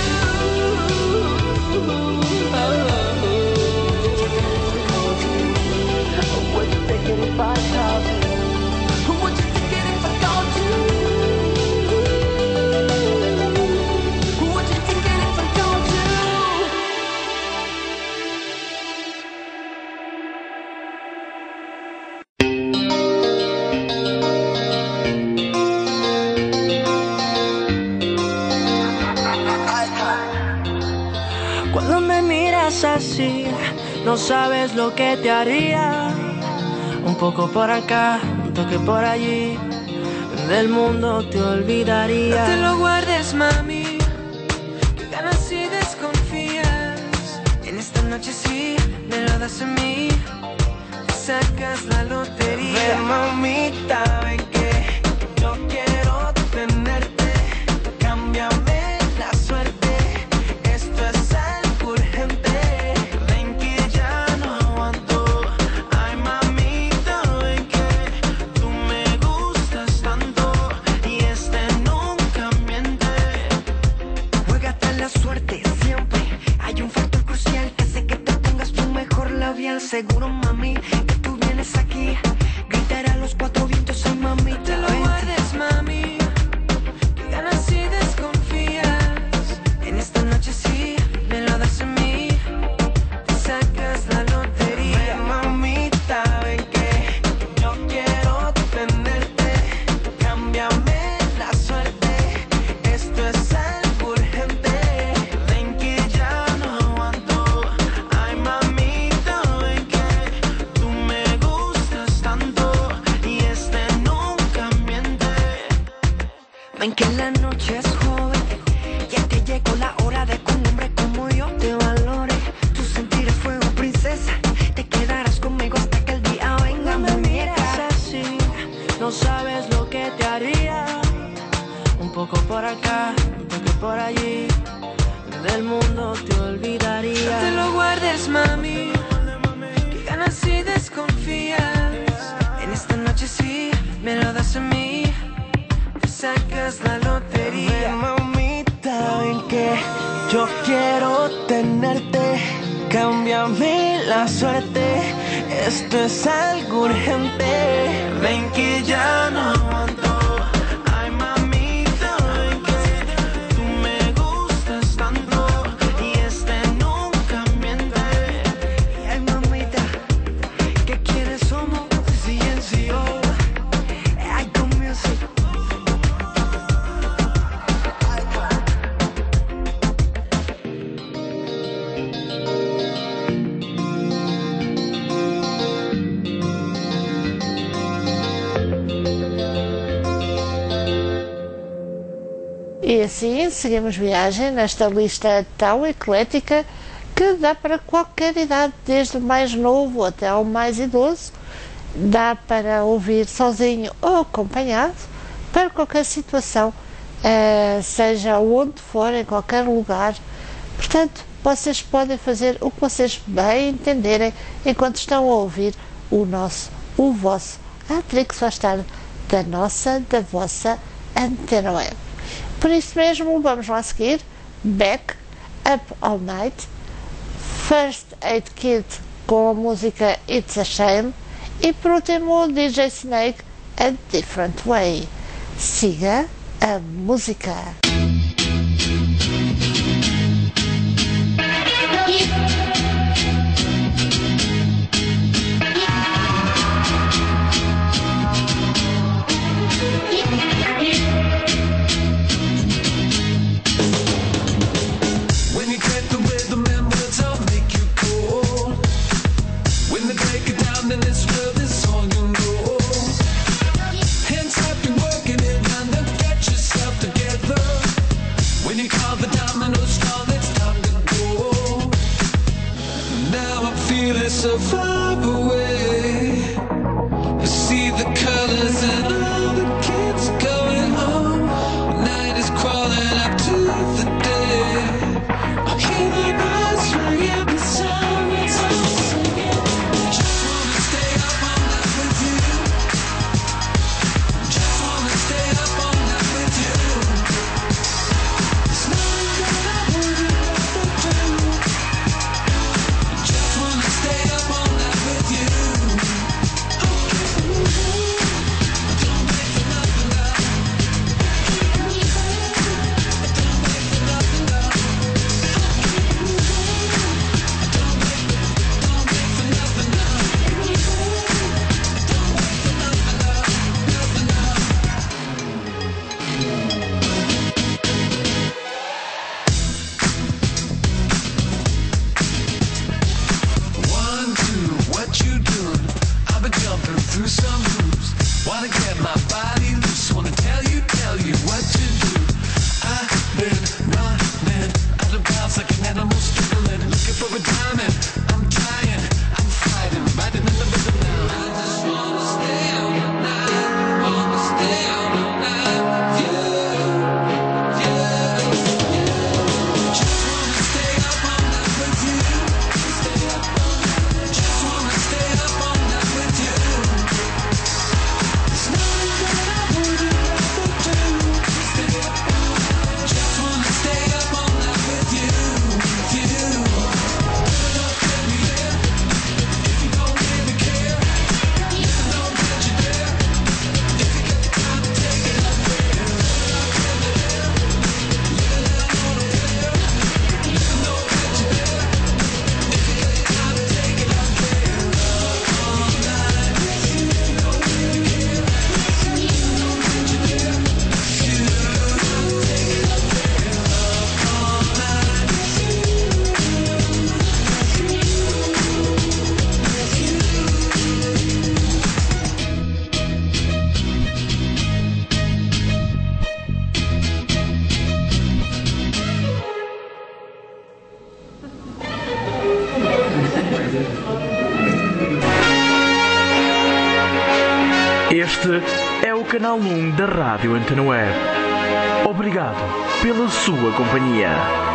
Would you take it if I called you? Would you take it if I called you? Would you take it if I called you? Cuando me miras así, no sabes lo que te haría. Un poco por acá, un toque por allí, del mundo te olvidaría. No te lo guardes, mami, que ganas y desconfías. En esta noche sí, me lo das a mí, sacas la lotería. Ven, mamita, ven que yo quiero tenerte. Cámbiame la suerte, esto es algo urgente. Ven que ya no aguanto. Ay, mamita, ven que tú me gustas tanto y este nunca miente. Juégate la suerte siempre. Hay un factor crucial que hace que te pongas tu mejor labial. Seguro, mami, que tú vienes aquí, gritará a los cuatro vientos. Ay, mamita, Te lo vente. guardes, mami, que ganas y desconfías. En esta noche sí, me lo das a mí, sacas la lotería. Ven, mamita, ven que yo quiero tenerte. Cámbiame la suerte, esto es algo urgente. Ven que ya no aguanto. Ay, mamita, ven que tú me gustas tanto y este nunca miente. Ven que la noche es joven, ya te llegó la hora de que un hombre como yo te valore. Tu sentir es fuego, princesa, te quedarás conmigo hasta que el día venga. No me miras así, no sabes lo que te haría. Un poco por acá, un toque por allí, del mundo te olvidaría. No te lo guardes, mami, que ganas y desconfías. En esta noche sí, me lo das a mí, sacas la lotería. Ven, mamita, ven que yo quiero tenerte. Cámbiame la suerte, esto es algo urgente. Ven que ya no aguanto. Ay, mamita, ven que tú me gustas tanto y este nunca miente. Ay, mamita, ¿qué quieres? Somos C N C O. Ay, con music. E assim seguimos viagem nesta lista tão eclética que dá para qualquer idade, desde o mais novo até ao mais idoso. Dá para ouvir sozinho ou acompanhado, para qualquer situação, uh, seja onde for, em qualquer lugar. Portanto, vocês podem fazer o que vocês bem entenderem enquanto estão a ouvir o nosso, o vosso Atrix faz tarde da nossa, da vossa Antena Web. Por isso mesmo, vamos lá seguir Beck, Up All Night, First Aid Kit com a música It's a Shame e por último o D J Snake, A Different Way. Siga a música. So far away, I see the colors and all the kids going home. Night is crawling up to the day. I hear the birds flying out the sirens all singing. Just wanna stay up all night with you. Just wanna stay up all night with you. There's nothing that I wouldn't rather do. Just wanna stay up all night with you. Don't wait for nothing, love. Don't wait for nothing, love. Don't wait, don't wait for nothing, love. Don't wait for nothing, love. Nothing, love. One, two, what you doing? I've been jumping through some hoops. Wanna get my body loose. Wanna tell you, tell you what to do. I've been running out of bounds like an animal struggling, looking for a diamond. I'm trying, I'm fighting, riding in the rhythm now. I just wanna stay out all night, wanna stay out all night with you. Yeah, yeah. Just wanna stay up all night with you. Stay up all night. Just wanna stay up all night with you. There's nothing that I wouldn't rather do. Stay up all night. Just wanna stay up all night with you, with you. Don't tell me yeah, if you don't really care. You know that you're there. If you got the time to take it up there. You know that you're there. If you got the time to take it up there. All night with you. Don't really care. You know that you're there. You take it up there. All night with you. Este é o canal um da Rádio Antena Web. Obrigado pela sua companhia.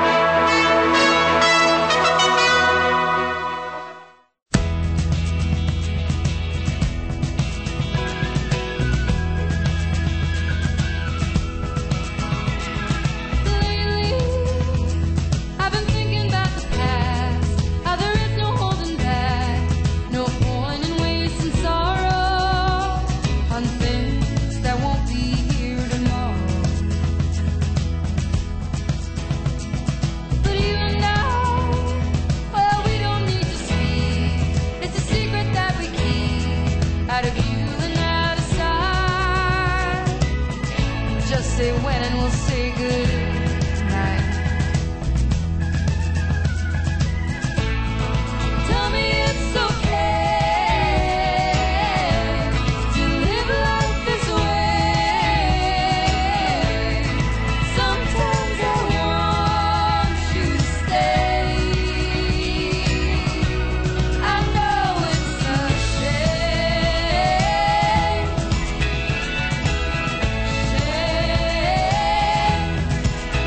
I've been thinking about the past, how there is no holding back, no point in wasting sorrow on things that won't be here tomorrow. But even now, well, we don't need to speak. It's a secret that we keep out of view and out of sight. Just say when and we'll say good night. Tell me it's okay to live life this way. Sometimes I want you to stay. I know it's a shame, shame.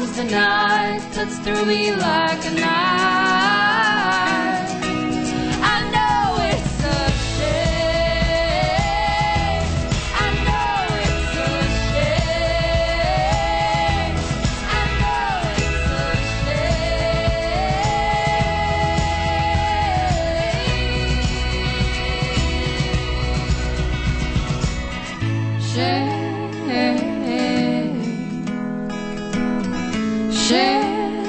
knows the night cuts through me like a knife. I know it's a shame. I know it's a shame. I know it's a shame. Shame.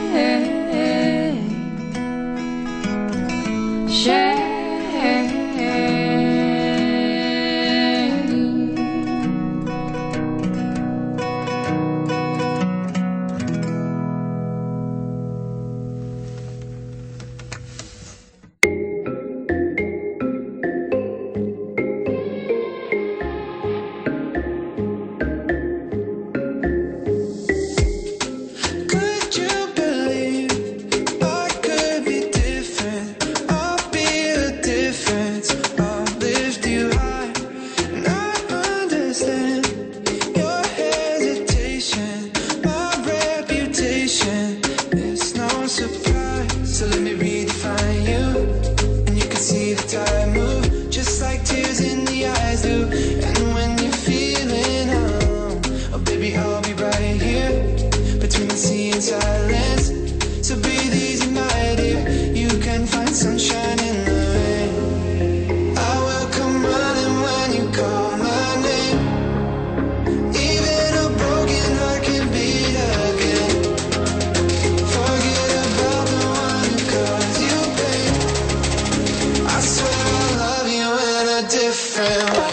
Could you believe I could be different? I'll be the difference. I'll lift you high, and I understand your hesitation. My reputation is no surprise. So let me redefine you, and you can see the tide move, just like tears in the eyes do. And when you're feeling home, oh baby, I'll be right here between the sea and silence. So breathe easy, my dear. You can find sunshine in the rain. I will come running when you call my name. Even a broken heart can beat again. Forget about the one who caused you pain. I swear I'll love you in a different way.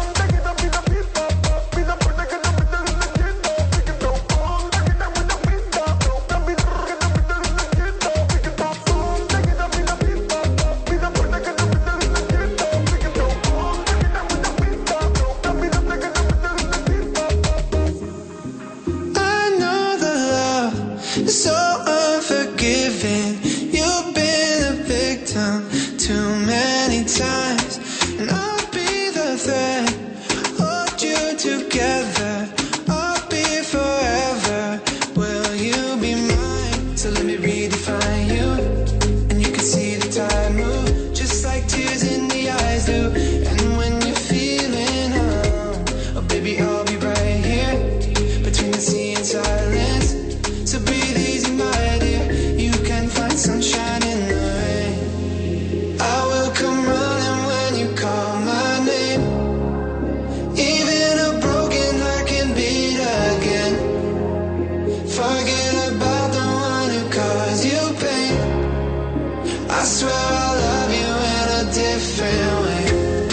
I know the love is so unforgiving. You've been a victim too many times, and I'll be the thread, hold you together. I'll be forever. Will you be mine? So let me redefine you, and you can see the tide move, just like tears in the eyes do. And when you're feeling home, oh baby, I'll be right here between the sea and silence. So breathe easy, my dear. You can find sunshine in the rain. I will come running when you call my name. Even a broken heart can beat again. Forget about the one who caused you pain. I swear I'll love you in a different way.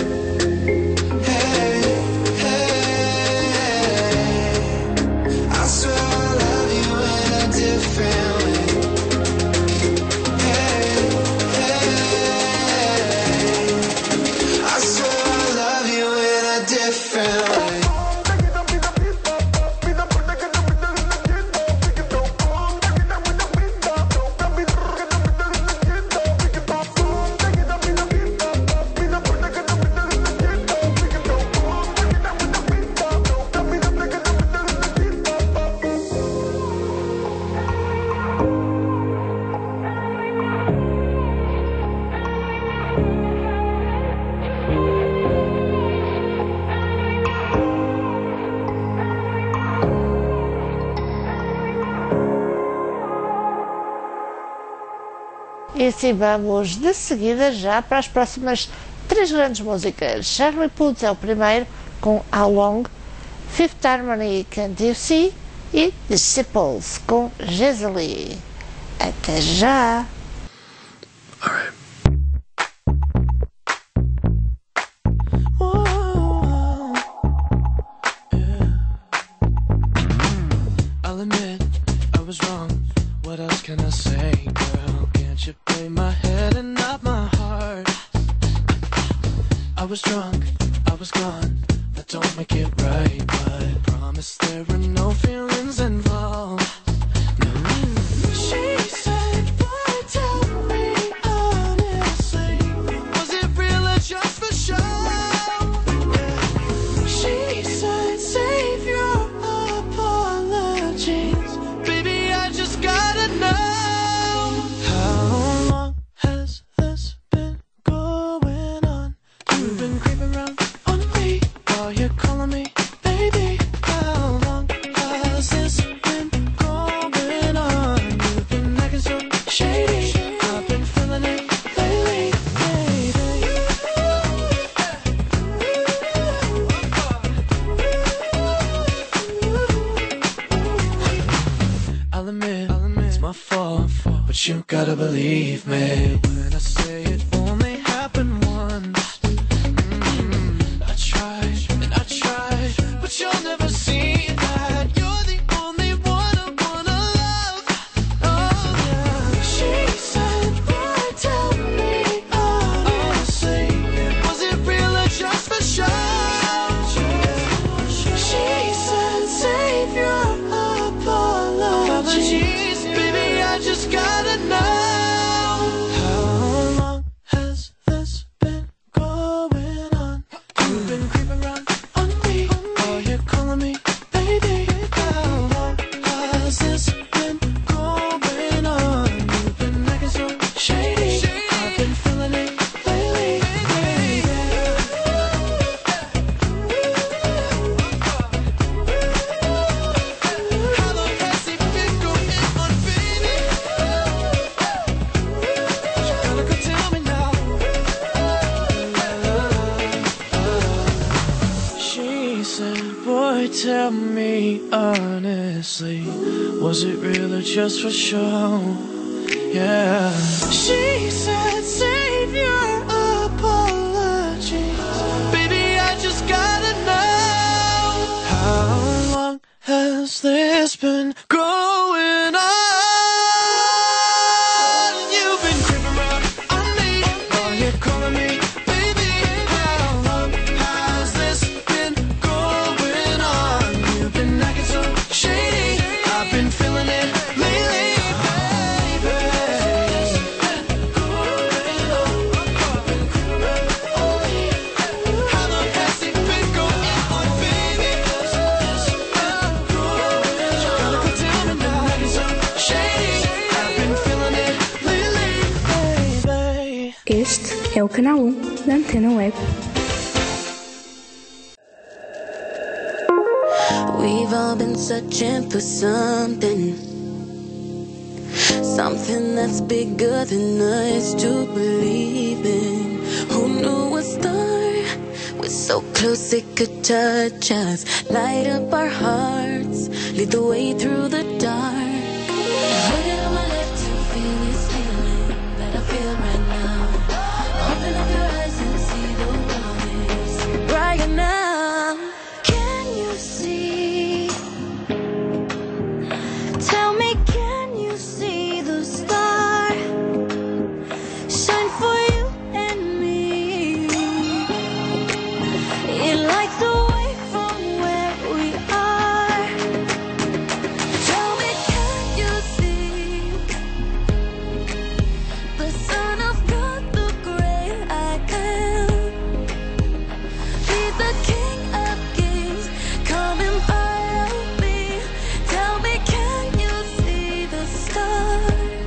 Hey, hey, I swear I'll love you in a different way. Hey, hey, I swear I'll love you in a different way. E assim vamos de seguida já para as próximas três grandes músicas. Charlie Puth é o primeiro com How Long, Fifth Harmony Can't You See e Disciples com Gisele. Até já! I'll admit I was wrong. What else can I say, girl? Can't you play my head and not my heart? I was drunk, I was gone. That don't make it right, but promise there were no feelings involved. No. She said, boy, tell me honestly, was it real or just for show? She said, save your apologies, baby, I I'll admit, I'll admit it's my fault, but you gotta believe me when I say it only happened once. Mm, I tried and I tried, but you'll never see that. You're the only one I wanna love. Oh yeah. She said, boy, tell me honestly, was it real or just for show? She said, save your apologies, baby, I just gotta know. How long has this been going on? You've been creeping around on me, are you calling me baby? How long has this been going on? You've been acting so shady, I've been feeling it lately, baby. How long has it been going on, baby? You gotta go tell me now. She said, boy, tell me honestly, was it real or just for show? Yeah. She said, save your apologies, baby, I just gotta know. How long has this been going on? You've been creeping around on me, are you calling me baby? How long has this been going on? You've been acting so shady, I've been feeling it lately, baby. How long has it been going on, baby? You gotta go tell me now. So shady, I've been feeling it lately, baby. Este é o canal um da Antena Web. We've all been searching for something, something that's bigger than us to believe in. Who knew a star was so close it could touch us, light up our hearts, lead the way through the dark. Looking on my left to feel this feeling that I feel right now. Open up your eyes and see the world is bright now. Can you see? Tell me, can you see the star shine for you and me? It lights the way from where we are. Tell me, can you see the Son of God, the great I am? Be the King of Kings, come and follow me. Tell me, can you see the star?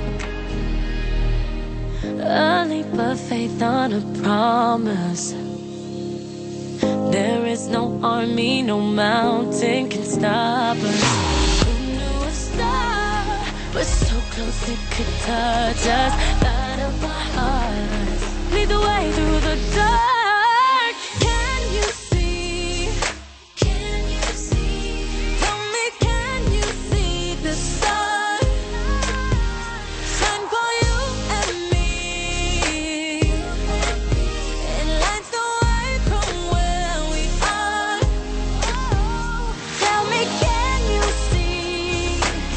A leap of faith on a promise. There is no army, no mountain can stop us. Who knew a star was so close it could touch us, light up our hearts, lead the way through the dark. Can you see? Can you see? Tell me, can you see the star shine for you and me? It lights the way from where we are. Tell me, can you see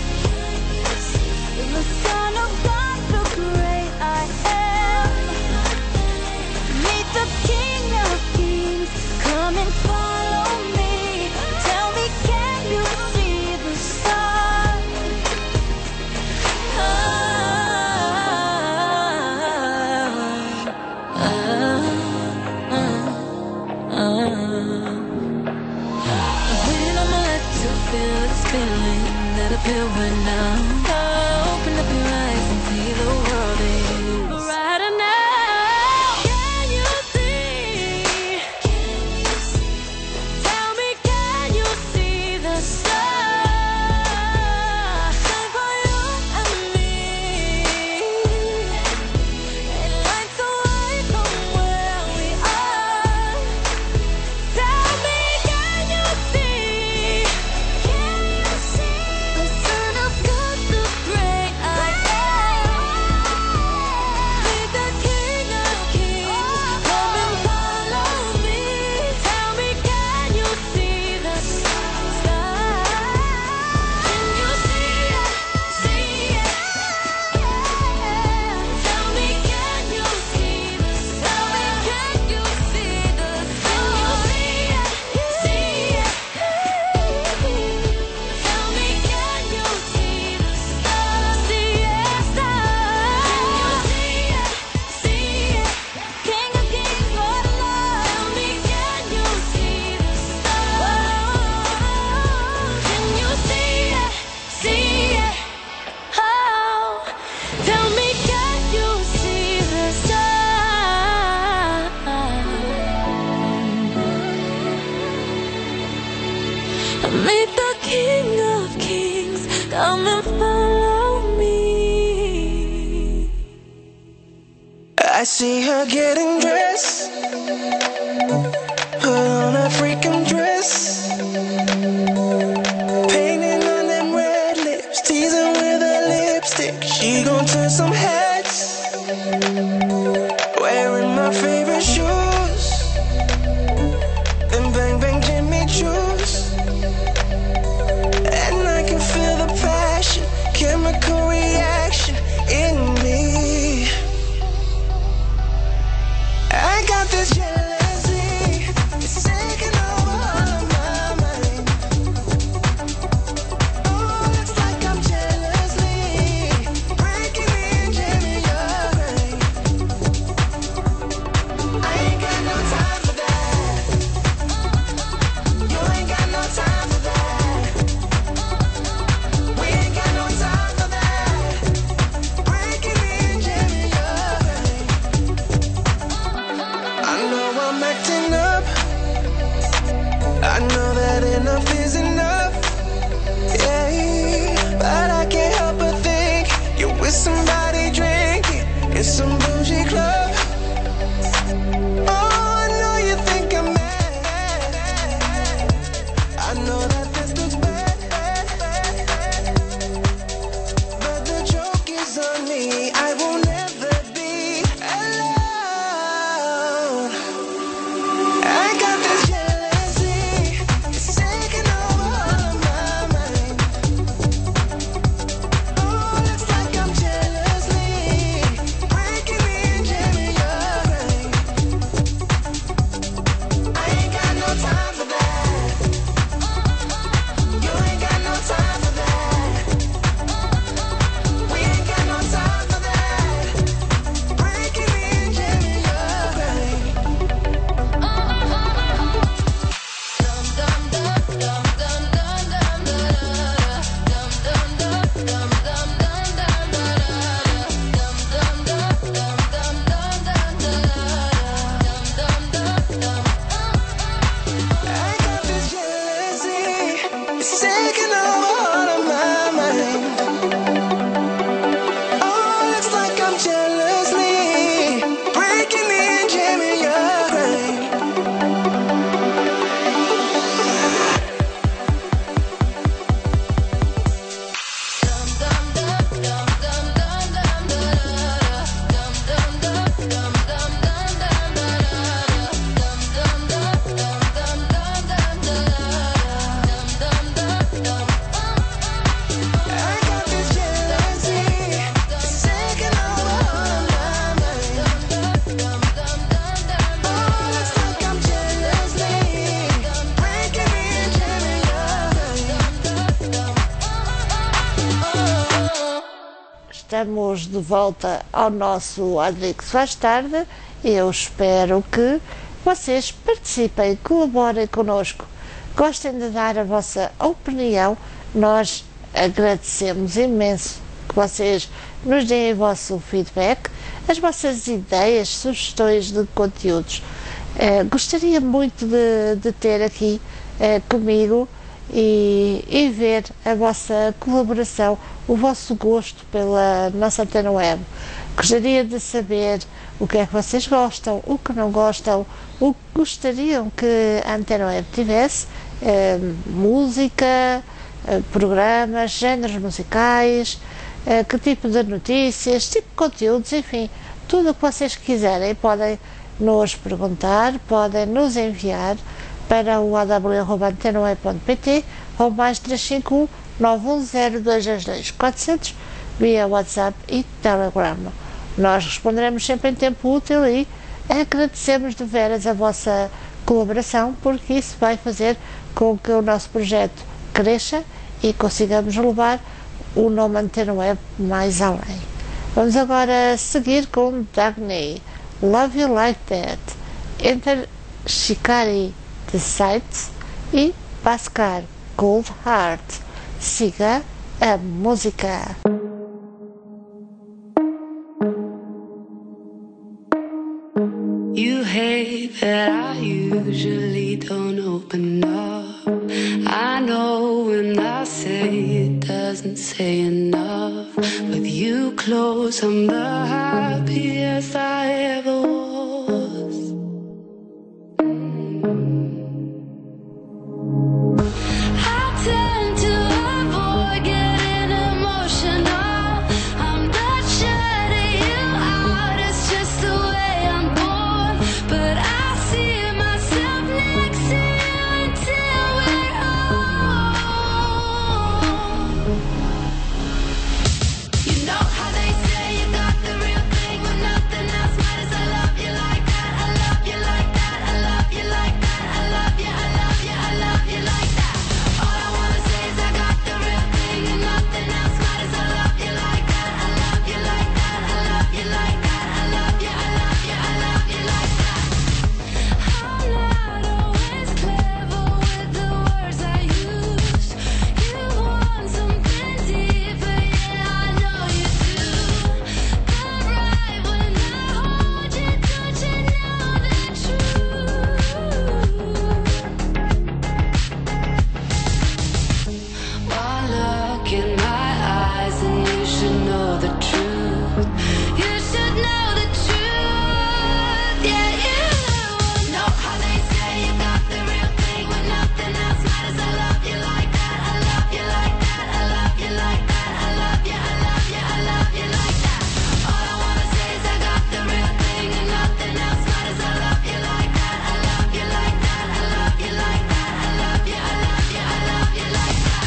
the Son of God, the great I am? Meet the King. I see her getting dressed, put on a freaking dress, painting on them red lips, teasing with her lipstick. She gon' turn some heads, wearing my favorite shoes, them bang bang Jimmy Choos, and I can feel the passion, chemical reaction in me. I got this jealousy, it's taking over all of my mind. Oh, looks like I'm jealously breaking in, jamming your brain. I ain't got no time for that. You ain't got no time for that. We ain't got no time for that. Breaking in, jamming your brain. I know I'm acting up, I know that enough is enough, yeah, but I can't help but think you're with somebody drinking in some bougie club. Oh, I know you think I'm mad, I know that this looks bad, but the joke is on me, I will never be alone. I got this jealousy, it's taking over all of my mind. Oh, looks like I'm jealously breaking in, jamming your brain. I ain't got no time for that. You ain't got no time for that. We ain't got no time for that. Breaking in, jamming your brain. I got this jealousy, it's taking over all of my mind. Oh, looks like I'm jealously breaking in, jamming your brain. I got this jealousy, it's taking over all of my mind. Oh, looks like I'm jealously breaking in, jamming your brain. Estamos de volta ao nosso Adrix Faz Tarde e eu espero que vocês participem, colaborem connosco, gostem de dar a vossa opinião. Nós agradecemos imenso que vocês nos deem o vosso feedback, as vossas ideias, sugestões de conteúdos. Eh, gostaria muito de, de ter aqui eh, comigo e, e ver a vossa colaboração, o vosso gosto pela nossa Antena Web. Gostaria de saber o que é que vocês gostam, o que não gostam, o que gostariam que a Antena Web tivesse, eh, música, eh, programas, géneros musicais, eh, que tipo de notícias, tipo de conteúdos, enfim, tudo o que vocês quiserem podem nos perguntar, podem nos enviar para o a w arroba antena web ponto p t ou mais três cinco um nove um zero dois dois dois quatro zero zero via WhatsApp e Telegram. Nós responderemos sempre em tempo útil e agradecemos de veras a vossa colaboração, porque isso vai fazer com que o nosso projeto cresça e consigamos levar o nome Antena Web mais além. Vamos agora seguir com Dagny, Love You Like That, Enter Shikari The Sights e Pascal Cold Heart. Siga a música. You hate that I usually don't open up. I know when I say it doesn't say enough. With you you close, I'm the happiest I ever was. I tend to avoid getting emotional. I'm not shutting you out, it's just the way I'm born. But I see myself next to you until we're old. You know how they say you got the real thing when nothing else matters. I love you like that, I love you like that, I love you like that, I love you, I love you, I love you like that. All I wanna say is I got the real thing and nothing else matters. I love you like that, I love you like that, I love you like that, I love you, I love you, I love you like that. I'm not always clever with the words I use. You want something deeper, yeah, I know you do. But right when I hold you, don't you know the truth? One look in my eyes and you should know the truth. You should know the truth, yeah, you know how they say you got the real thing when nothing else matters. I love you like that, I love you like that, I love you like that, I love you, I love you, I love you like that. All I wanna say is I got the real thing and nothing else matters. I love you like that, I love you like that, I love you like that, I love you, I love you, I love you like that.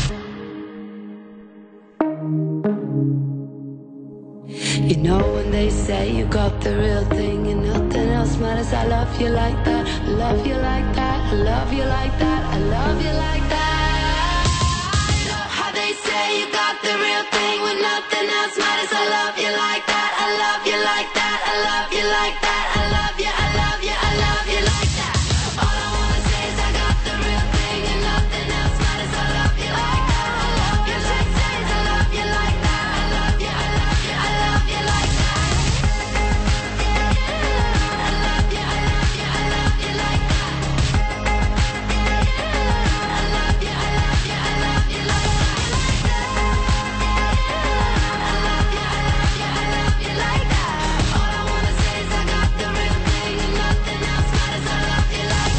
You know when they say you got the real thing and nothing else matters. I love you like that, I love you like that, I love you like that, I love you like that. You know how they say you got the real thing when nothing else matters. I love you like that, I love you like that, I love you like that, I love you, I love you, I love you like that. All I wanna say is I got the real thing and nothing else matters. I love you like that, I love you like that, I love you like that, I love you, I love you, I love you like that. I love you, I love you, I love you like that. I love you, I love you, I love you like that. I love you, I love you, I love you like that. All I wanna say is I got the real thing and nothing else matters. I love you like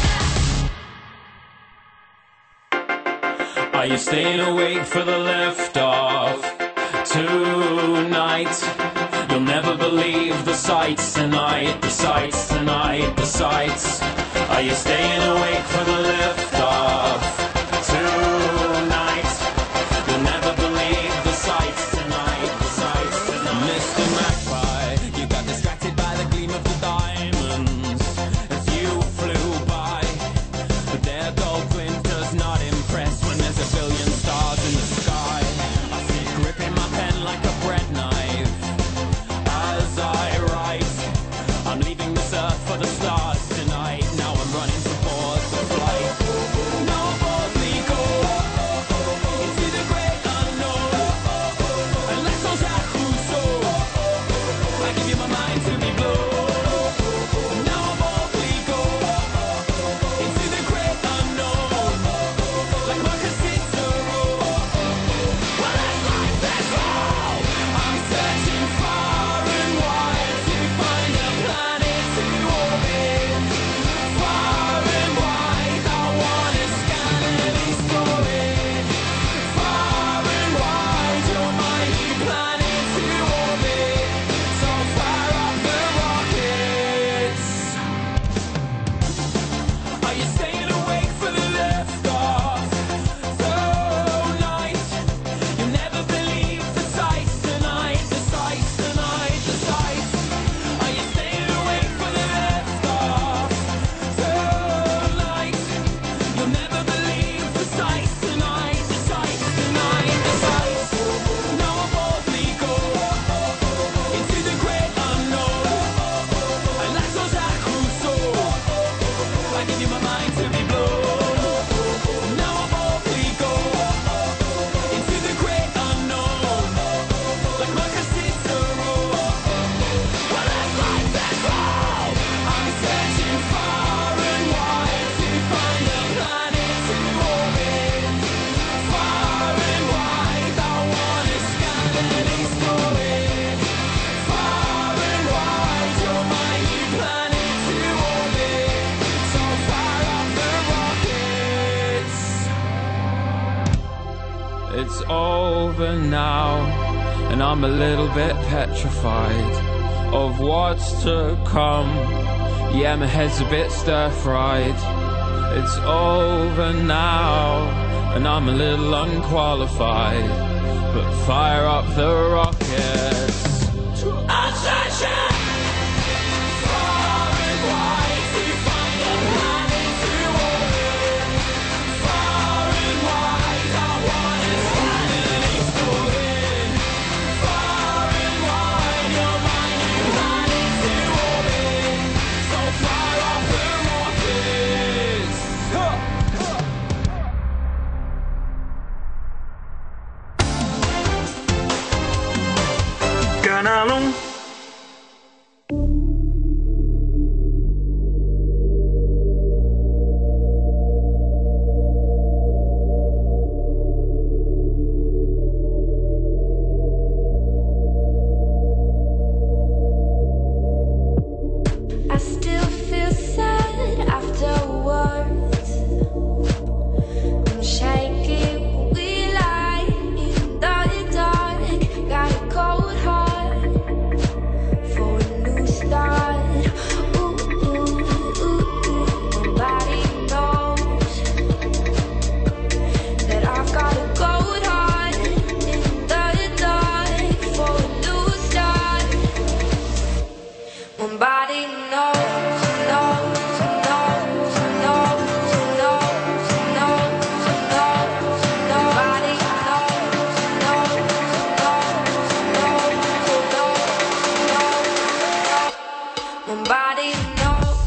that. Are you staying awake for the liftoff tonight? You'll never believe the sights tonight, the sights tonight, the sights. Are you staying awake for the liftoff tonight? You'll never believe the sights tonight, the sights tonight. Mister Magpie, you got distracted by the gleam of the diamonds as you flew by. But their gold glint does not impress when there's a billion stars in the sky. I see gripping my pen like a bread knife as I write. I'm leaving this earth for the stars tonight. Now I'm running towards the flight. No boldly go into the great unknown. Unless on Jacques Rousseau, I give you my mind to be blown. Now boldly go into the great unknown. Like Marcus Cicero. Well, that's life, that's all. I'm over now, and I'm a little bit petrified of what's to come. Yeah, my head's a bit stir-fried. It's over now, and I'm a little unqualified, but fire up the rockets. Attention! Far and wide to find a planet to orbit. Far and wide, I want it standing exploding. Far and wide, your mind you planning to orbit. So fire up the rockets. Huh. Canal um. I still feel sad afterwards. I'm shaking, we lie in the dark. Got a cold heart for a new start. Ooh, ooh, ooh, ooh. Nobody knows that I've got a cold heart in the dark for a new start. Nobody knows, knows, knows, knows, knows, knows, knows. Nobody knows, knows, knows, knows, knows. Nobody knows.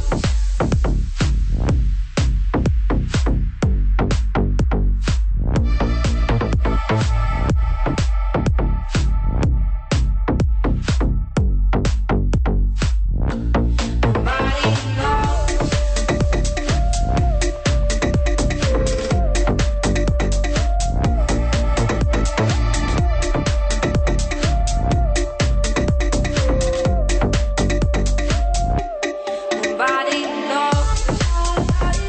Nobody knows.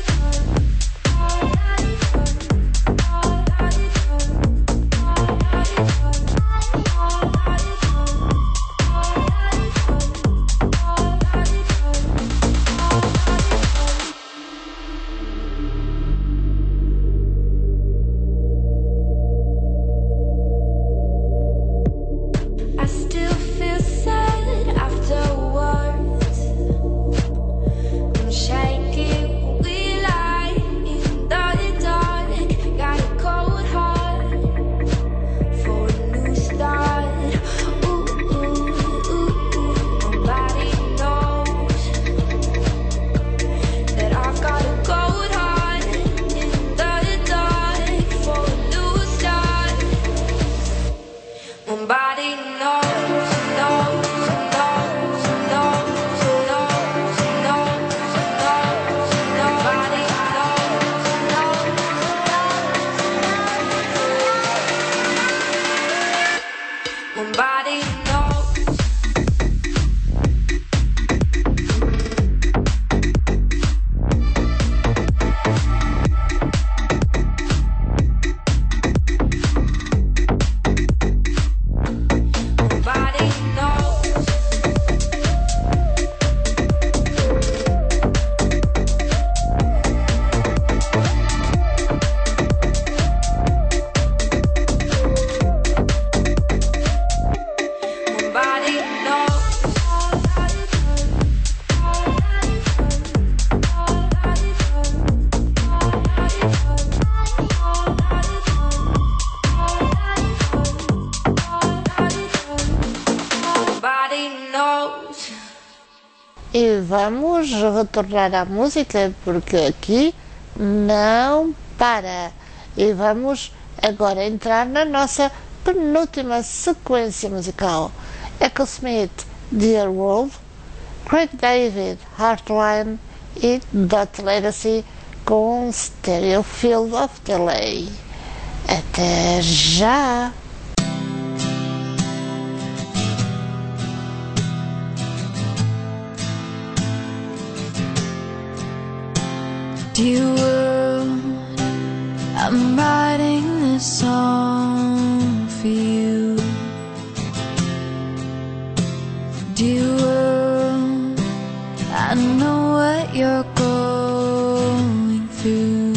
I still feel sad afterwards. I'm shaking, we lie in the dark. Got a cold heart for a new start. Ooh, ooh, ooh, ooh. Nobody knows that I've got a cold heart in the dark for a new start. Nobody knows, knows, knows, knows, knows, knows, knows. Nobody knows, knows. Nobody knows. Nobody knows. Nobody knows. Nobody knows. E vamos retornar à música porque aqui não para. E vamos agora entrar na nossa penúltima sequência musical. Echo Smith, Dear World, Craig David, Heartline e Dot Legacy com Stereo Field of Delay. Até já! Dear world, I'm writing this song for you. you're going through.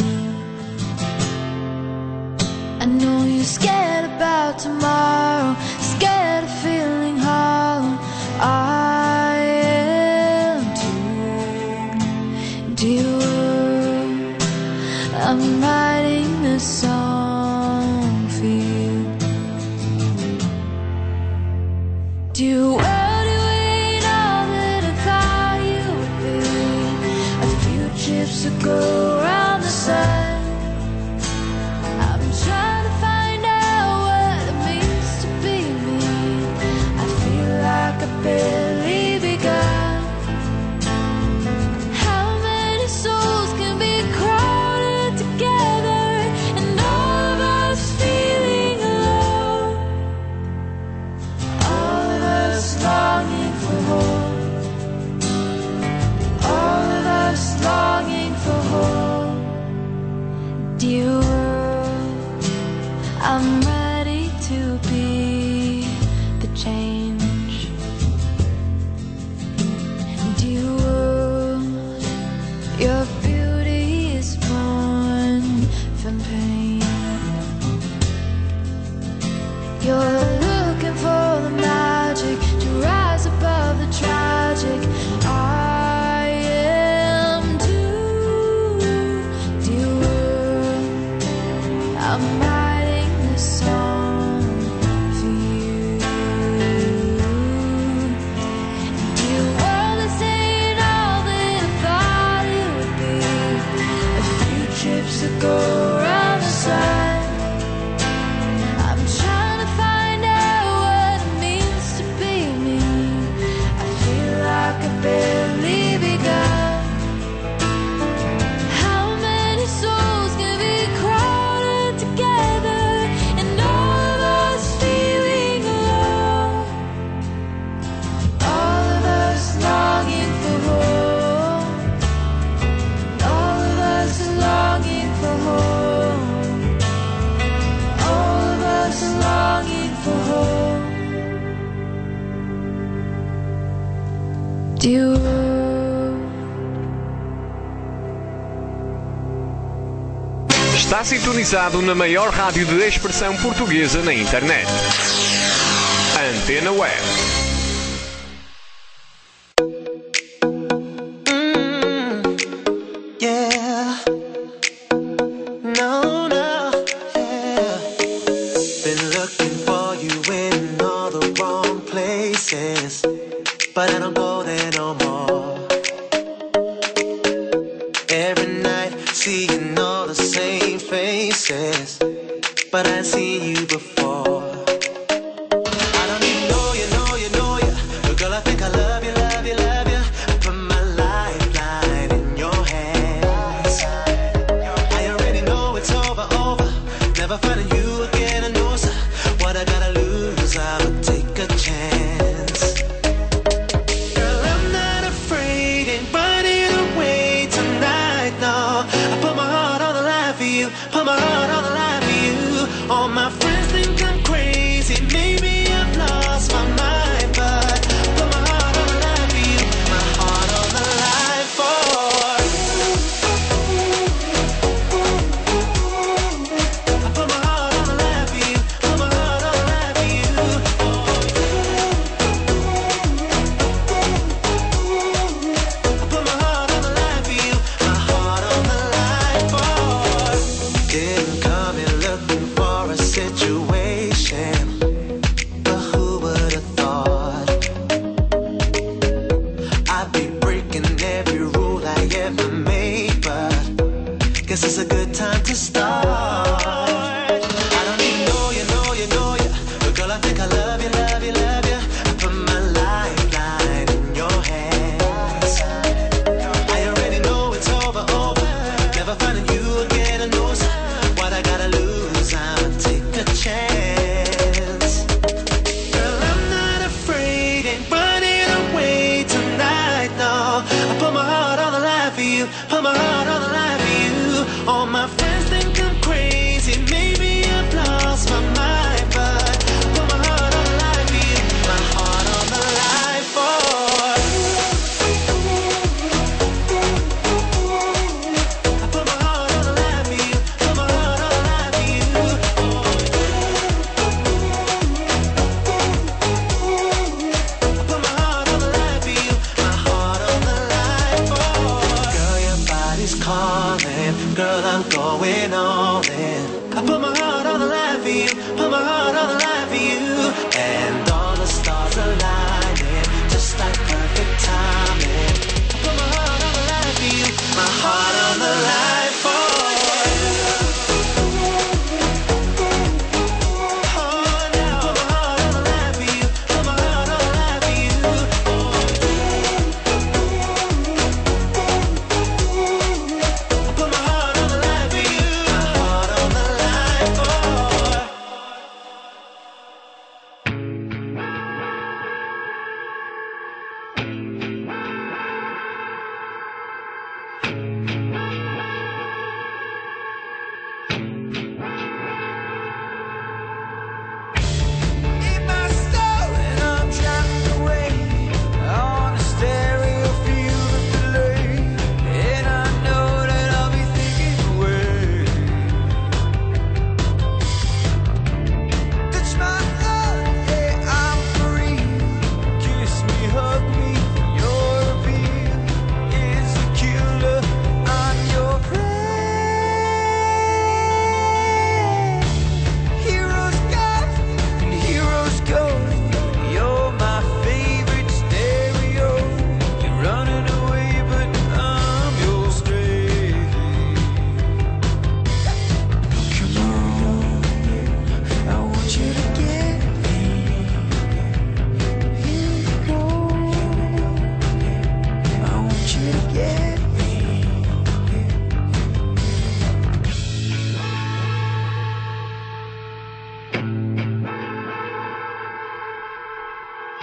I know you're scared about tomorrow, scared of feeling hollow. I am too. Dear world, I'm writing this song for you. Dear world, you ain't all that I thought you would be. A few trips to go around the sun. I'm trying to find out what it means to be me. I feel like I barely begun. How many souls can be crowded together and all of us feeling alone? All of us longing for home. All of us longing for home. Dear world, I'm ready to be the change. Dear world, your beauty is born from pain. You're looking for the magic to rise above the tragic. I am too. Dear world, I'm writing this song for you. Dear world, this ain't all that I thought it would be. A few trips to go around the sun. I'm trying to find out what it means to be me. I feel like I barely begun. How many souls can be crowded together and all of us feeling alone? All of us longing for home. All of us longing for home. All of us longing for home. Dear world. Está sintonizado na maior rádio de expressão portuguesa na internet. Antena Web. Yeah. No, no, yeah. Been looking for you in all the wrong places, but I don't go there no more. Every night, seeing all the same faces, but I see you before. I don't even know you, know you, know you, but girl, I think I love you, love you, love you. I put my lifeline in your hands. I already know it's over, over. Never finding you again, I know, sir. What I gotta lose, I would take a chance.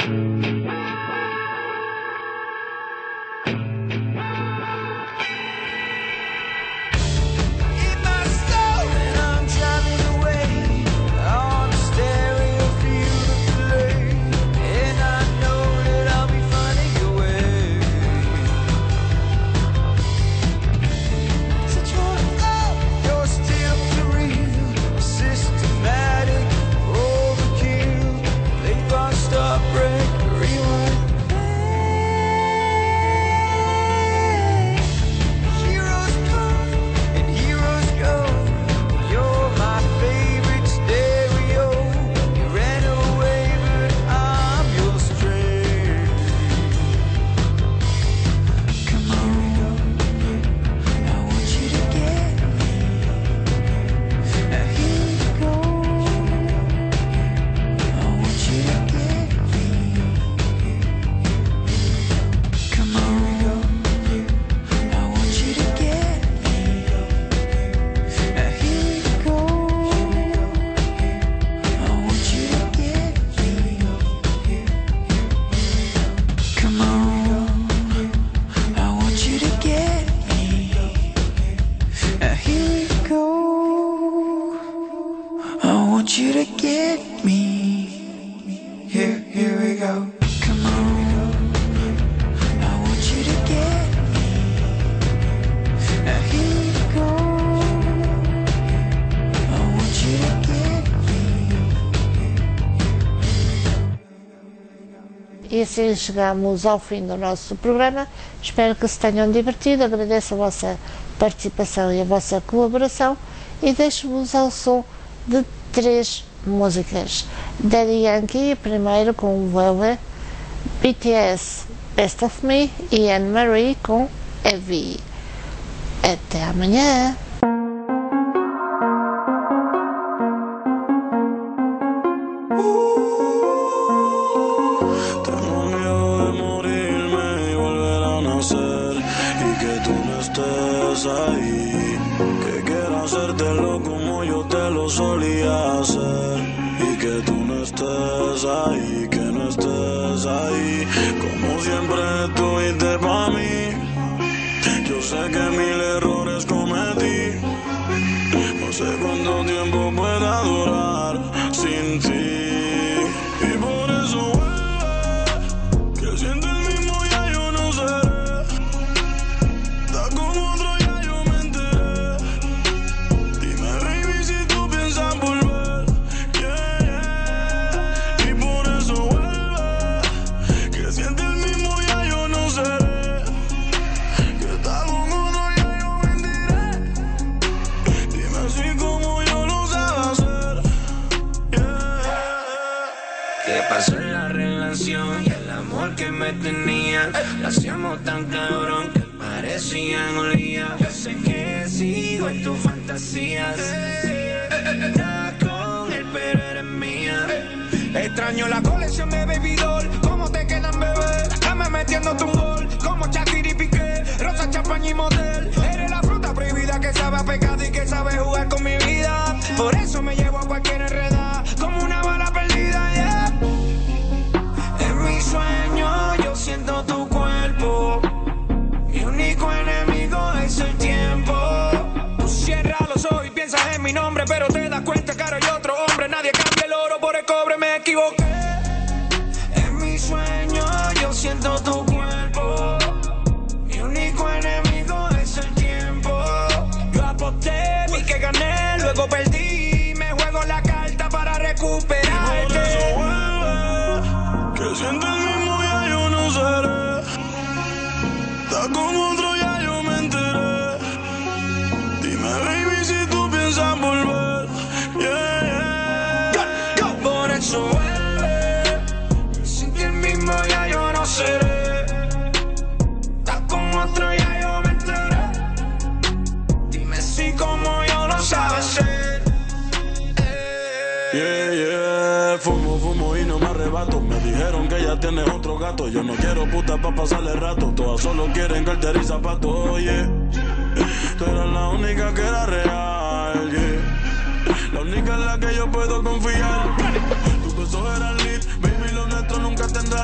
want you to get me. Here, here we go. Come on. I want you to get me. Now here we go. I want you to get me. E assim chegamos ao fim do nosso programa. Espero que se tenham divertido. Agradeço a vossa participação e a vossa colaboração e deixo-vos ao som de três músicas. Daddy Yankee primeiro com Wewe, B T S Best of Me e Anne-Marie com Heavy. Até amanhã! Tengo miedo de morirme y volver a nacer y que tú no estés ahí, que quiero hacértelo como yo te lo solía hacer y que tú no estés ahí, que no estés ahí, como siempre estuviste para mí. Yo sé que mil errores cometí, no sé cuánto tiempo pueda durar sin ti. Y por eso vuelve, que siente el mismo ya yo no seré. Está como otro ya yo me enteré. Dime baby si tú piensas volver, yeah, yeah. Y por eso vuelve, que siente el mismo ya yo no seré. Que está como otro ya yo me enteré. Dime si como yo lo sabe hacer, yeah. ¿Qué pasó en la relación y el amor que me tenía? Lo hacíamos tan cabrón que parecían un día. Yo sé que sigo en tus fantasías. Estás con él pero eres mía. Extraño la colección de Baby Doll. ¿Cómo te quedan, bebé? La cama metiéndote un gol. Como Shakira y Piqué, rosa, champaña y motel. Eres la fruta prohibida que sabe a pecado y que sabe jugar con mi vida. Por eso me llevo a cualquier enredada como una bala perdida, yeah. En mi sueño yo siento tu cuerpo. Mi único enemigo es el tiempo. Tú cierras los ojos y piensas en mi nombre, pero te das cuenta que ahora hay otro hombre. Nadie cambia el oro por el cobre, me equivoqué. En mi sueño yo siento tu cuerpo. Mi único enemigo es el tiempo. Yo aposté, vi que gané, luego perdí. Me juego la carta para recuperarte. Que siente el mismo ya yo no seré. Está como otro ya yo me enteré. Dime baby si tú piensas volver, yeah, yeah. Por eso vuelve, sin ti el mismo ya yo no seré. Estás con otro ya yo me enteré. Dime si como yo lo sabes hacer. Yeah, yeah, fumo, fumo y no me arrebato. Me dijeron que ya tienes otro gato. Yo no quiero puta pa' pasarle rato. Todas solo quieren cartera y zapatos, oye. Tú eras la única que era real, yeah. La única en la que yo puedo confiar. Tus besos eran lit, baby, lo nuestro nunca tendrá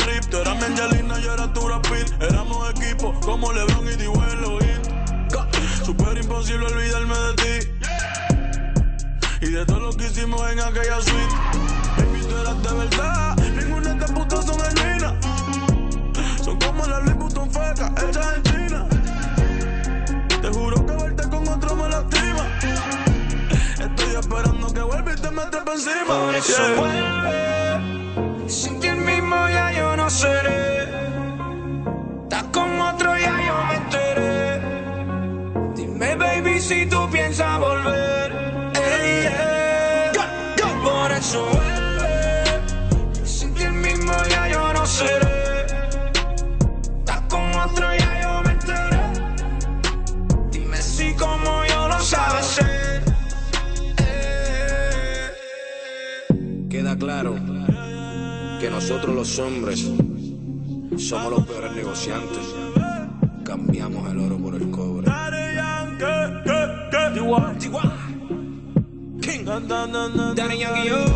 tú Brad Pitt. Éramos equipo como LeBron y Dwayne Lohin. Super imposible olvidarme de ti y de todo lo que hicimos en aquella suite. Baby, tú eras de verdad, ninguna de estas putas son genuinas. Son como las Louis Vuitton fecas hechas en China. Te juro que verte con otro me lastima. Estoy esperando que vuelva y te metas por encima. Por eso Yeah. vuelve, sin ti el mismo ya yo no seré. Estás con otro ya yo me enteré. Dime baby si tú piensas volver. Ey, ey. Por eso vuelve, sin ti el mismo ya yo no seré. Estás con otro ya yo me enteré. Dime si como yo lo sabes ser. Queda claro que nosotros los hombres somos los peores negociantes. Cambiamos el oro por el cobre. King Daddy Yankee yo.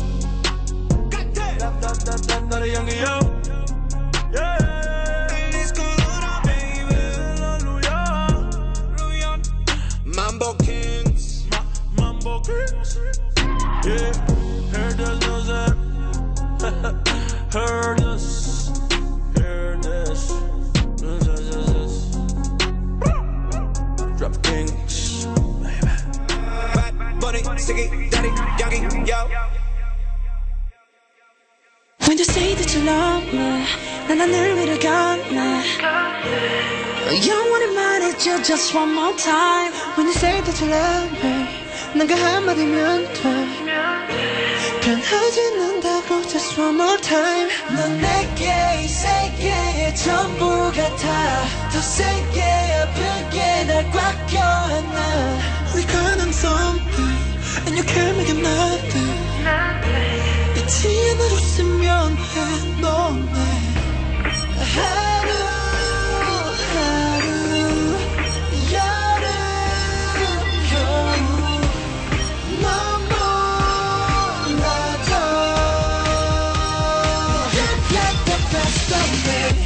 Daddy Yankee yo. Yeah. El disco duro, baby. Hallelujah. Mambo Kings. Ma Mambo Kings. Yeah. Heard us, no sir. Heard us. Heard us. Yes, yes, yes, yes. Drop Kings. Bad Bunny, Siggy, Daddy Yankee yo. When you say that you love me, 난 하늘 위를 건네. 영원히 말해줘 just one more time. When you say that you love me, 난 그 한마디면 돼. 변하지 않는다고 just one more time. 넌 내게 이 세계의 전부 같아. 더 세게 아프게 날 꽉 껴안아. We got on something and you can't make it nothing. 빛이 하나로 쓰면 해 너네. 하루 하루 여름 겨울 넌 몰라도 You got the best of me.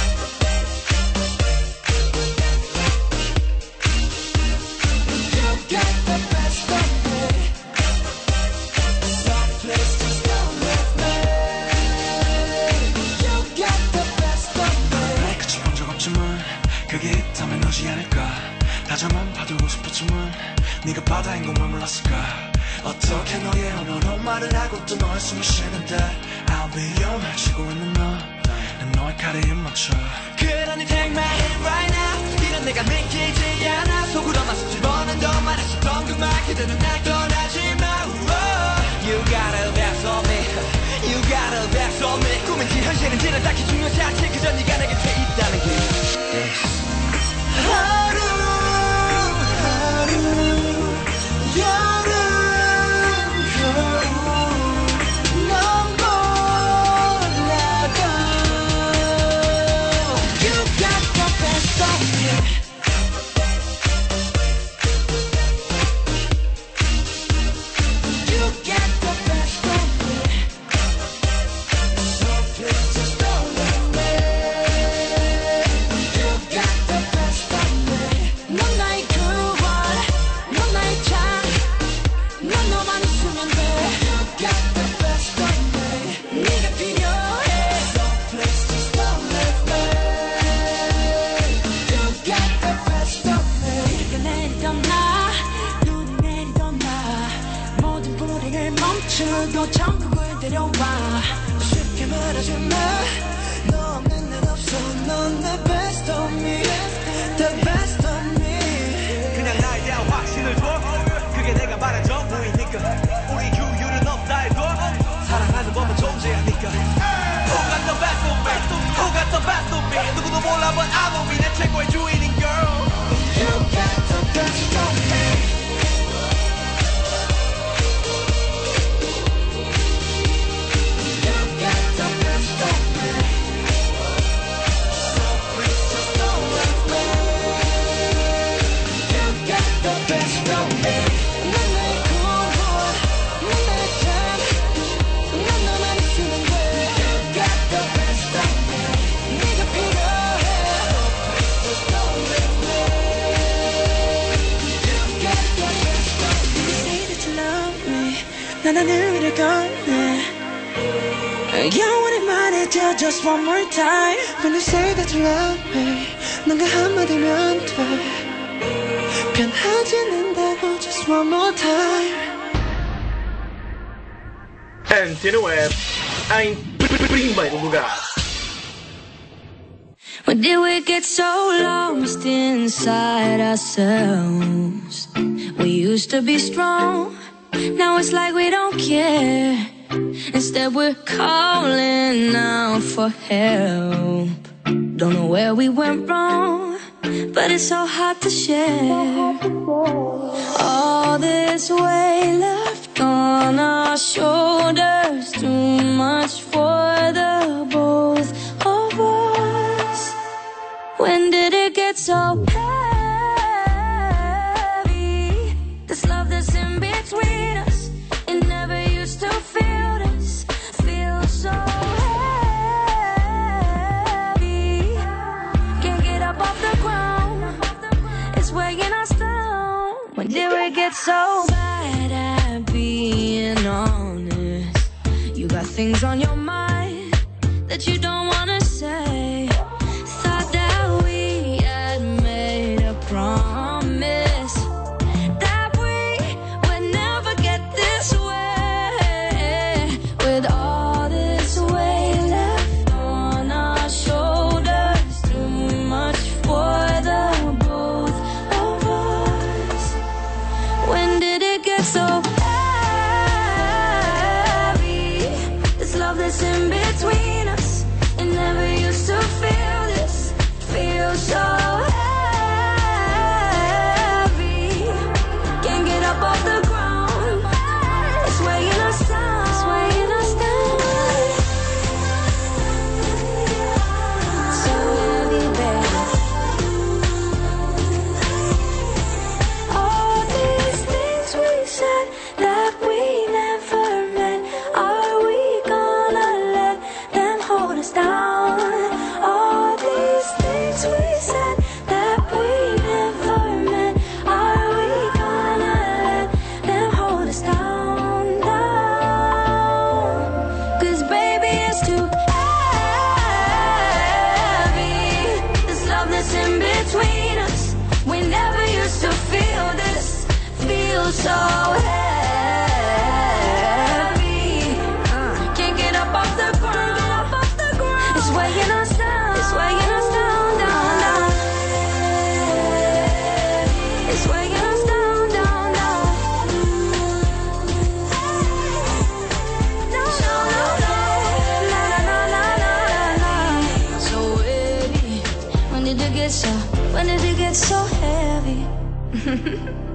You got the best of me. Some place just don't let me. You got the best of me. 끝이 본 적 없지만 그게 있다면 너지 않을까. 다정한 파도고 싶었지만 네가 바다인 것만 몰랐을까. 어떻게 너의 언어로 말을 하고 또 너의 숨을 쉬는데 I'll be your 말 치고 있는 너. 난 너의 칼에 입 맞춰. 그러니 take my hand right now. 이런 내가 믿기지 않아. 속으로만 수집어낸 더 말했었던 그 말 그대로 날 떠나지 마. Whoa. You got a best on me. You got a best on me. 꿈인지 현실인지는 딱히 중요하지 않지. 그저 네가 내 곁에 있다는 게 하루 하루 여름 겨울 넌 몰라도 You got the best of me. You got the best of me. So please just don't let me. You got the best of me. 넌 나의 구원, 넌 나의 참, 넌 너만 있으면 돼. You got the best of me. 네가 필요해. So please just don't let me. You got the best of me. 비가 내리던 나, 눈이 내리던 나, 모든 불행을 멈추고 천국을 데려와. 쉽게 말하지마. 너 없는 난 없어. 넌 내 best of me. The best of me. 그냥 나에 대한 확신을 줘. 그게 내가 말한 전부이니까. 우리 규율은 없다 해도 사랑하는 법은 존재하니까. Who got the best of me? Who got the best of me? 누구도 몰라 but I know me. 내 최고의 주인인 girl. You got the best of me. You got the best of me. So please just don't let me. You got the best of me. 넌 나의 구원, 넌 나의 참, 넌 너만 있으면 돼. You got the best of me. 네가 필요해. gone. 영원히 말해줘 just one more time. When you say that you love me, 넌 그 한마디면 돼. 변하지 않는다고 just one more time. Antena Web em primeiro lugar. When did we get so lost inside ourselves? We used to be strong, now it's like we don't care. Instead we're calling out for help. Don't know where we went wrong, but it's so hard to share. All this weight left on our shoulders, too much for the both of us. When did it get so heavy? This love that's in between us, it never used to feel this, feel so heavy. Can't get up off the ground, it's weighing us down. When did we get so bad at being honest? You got things on your mind that you don't wanna say. Thought that we had made a promise that we would never get this way. With all this weight left on our shoulders, too much for the both of us. When did it get so heavy? This love that's in between us, it never used to feel this, feel so heavy. Can't get up off the ground, it's weighing us down, it's weighing us down. So heavy, baby. All these things we said that we never meant, are we gonna let them hold us down? All these things we said that we never meant, are we gonna let them hold us down, down? 'Cause baby it's too heavy. This love that's in between us, we never used to feel this, feel so heavy. Uh, can't get up off the ground, it's weighing us down, it's weighing us down, down, down. It's weighing us down, down, down. No, no, no, no, no, no, no, no, no. So heavy. When did it get so, when did it get so heavy?